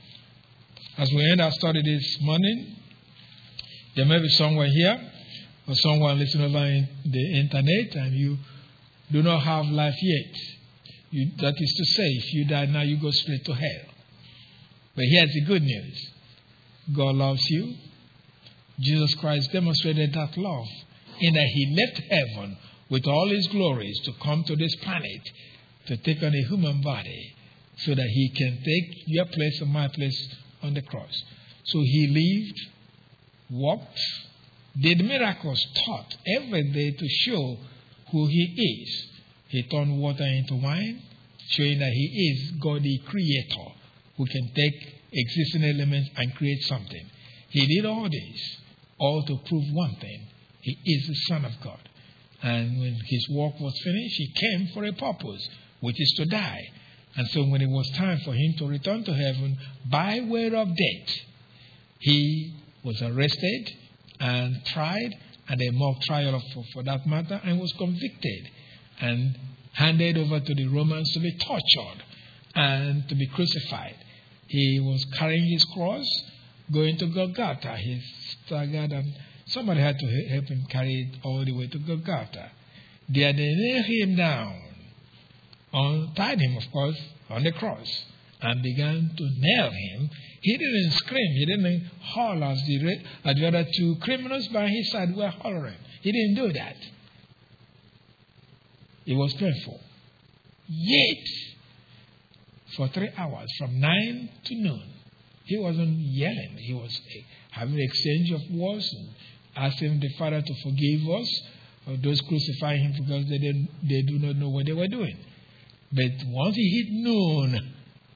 As we end our study this morning, there may be someone here or someone listening over in the internet and you do not have life yet. You, that is to say, if you die now, you go straight to hell. But here's the good news. God loves you. Jesus Christ demonstrated that love in that he left heaven with all his glories to come to this planet to take on a human body so that he can take your place and my place on the cross. So he lived, walked, did miracles, taught every day to show who he is. He turned water into wine, showing that he is God the creator who can take existing elements and create something. He did all this, all to prove one thing. He is the Son of God. And when his work was finished, he came for a purpose, which is to die. And so when it was time for him to return to heaven by way of death, he was arrested and tried, and a mock trial for, for that matter, and was convicted and handed over to the Romans to be tortured and to be crucified. He was carrying his cross, going to Golgotha. He staggered, and somebody had to help him carry it all the way to Golgotha. There they nailed him down, on, tied him, of course, on the cross, and began to nail him. He didn't scream. He didn't holler as the, as the other two criminals by his side were hollering. He didn't do that. It was painful. Yet, for three hours, from nine to noon, he wasn't yelling. He was having an exchange of words and asking the Father to forgive us or those crucifying him because they, didn't, they do not know what they were doing. But once he hit noon,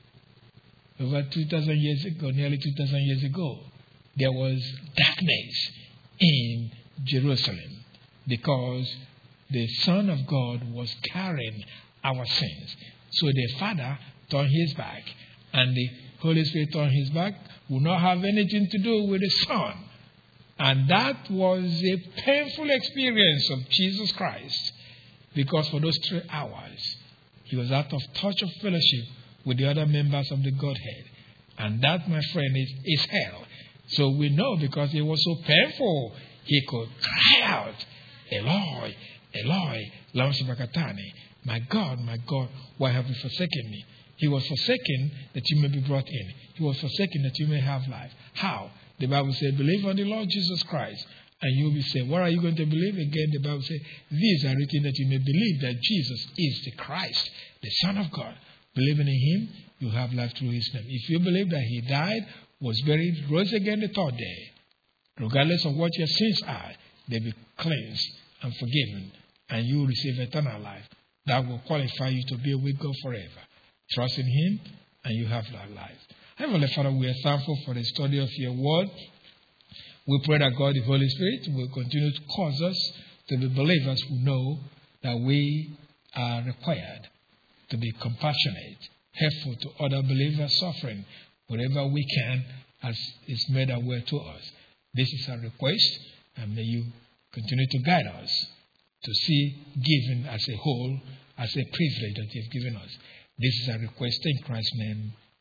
over two thousand years ago, nearly two thousand years ago, there was darkness in Jerusalem because the Son of God was carrying our sins. So the Father turned his back, and the Holy Spirit turned his back, would not have anything to do with the Son. And that was a painful experience of Jesus Christ, because for those three hours, he was out of touch of fellowship with the other members of the Godhead. And that, my friend, is, is hell. So we know, because it was so painful, he could cry out, Eloi, Eloi, lama sabachthani. My God, my God, why have you forsaken me? He was forsaken that you may be brought in. He was forsaken that you may have life. How? The Bible says, believe on the Lord Jesus Christ, and you will be saved. What are you going to believe? Again, the Bible says, these are written that you may believe that Jesus is the Christ, the Son of God. Believing in him, you have life through his name. If you believe that he died, was buried, rose again the third day, regardless of what your sins are, they be cleansed and forgiven, and you will receive eternal life. That will qualify you to be with God forever. Trust in him, and you have that life. Heavenly Father, we are thankful for the study of your word. We pray that God, the Holy Spirit, will continue to cause us to be believers who know that we are required to be compassionate, helpful to other believers suffering wherever we can, as is made aware to us. This is our request, and may you continue to guide us to see giving as a whole, as a privilege that you've given us. This is our request in Christ's name.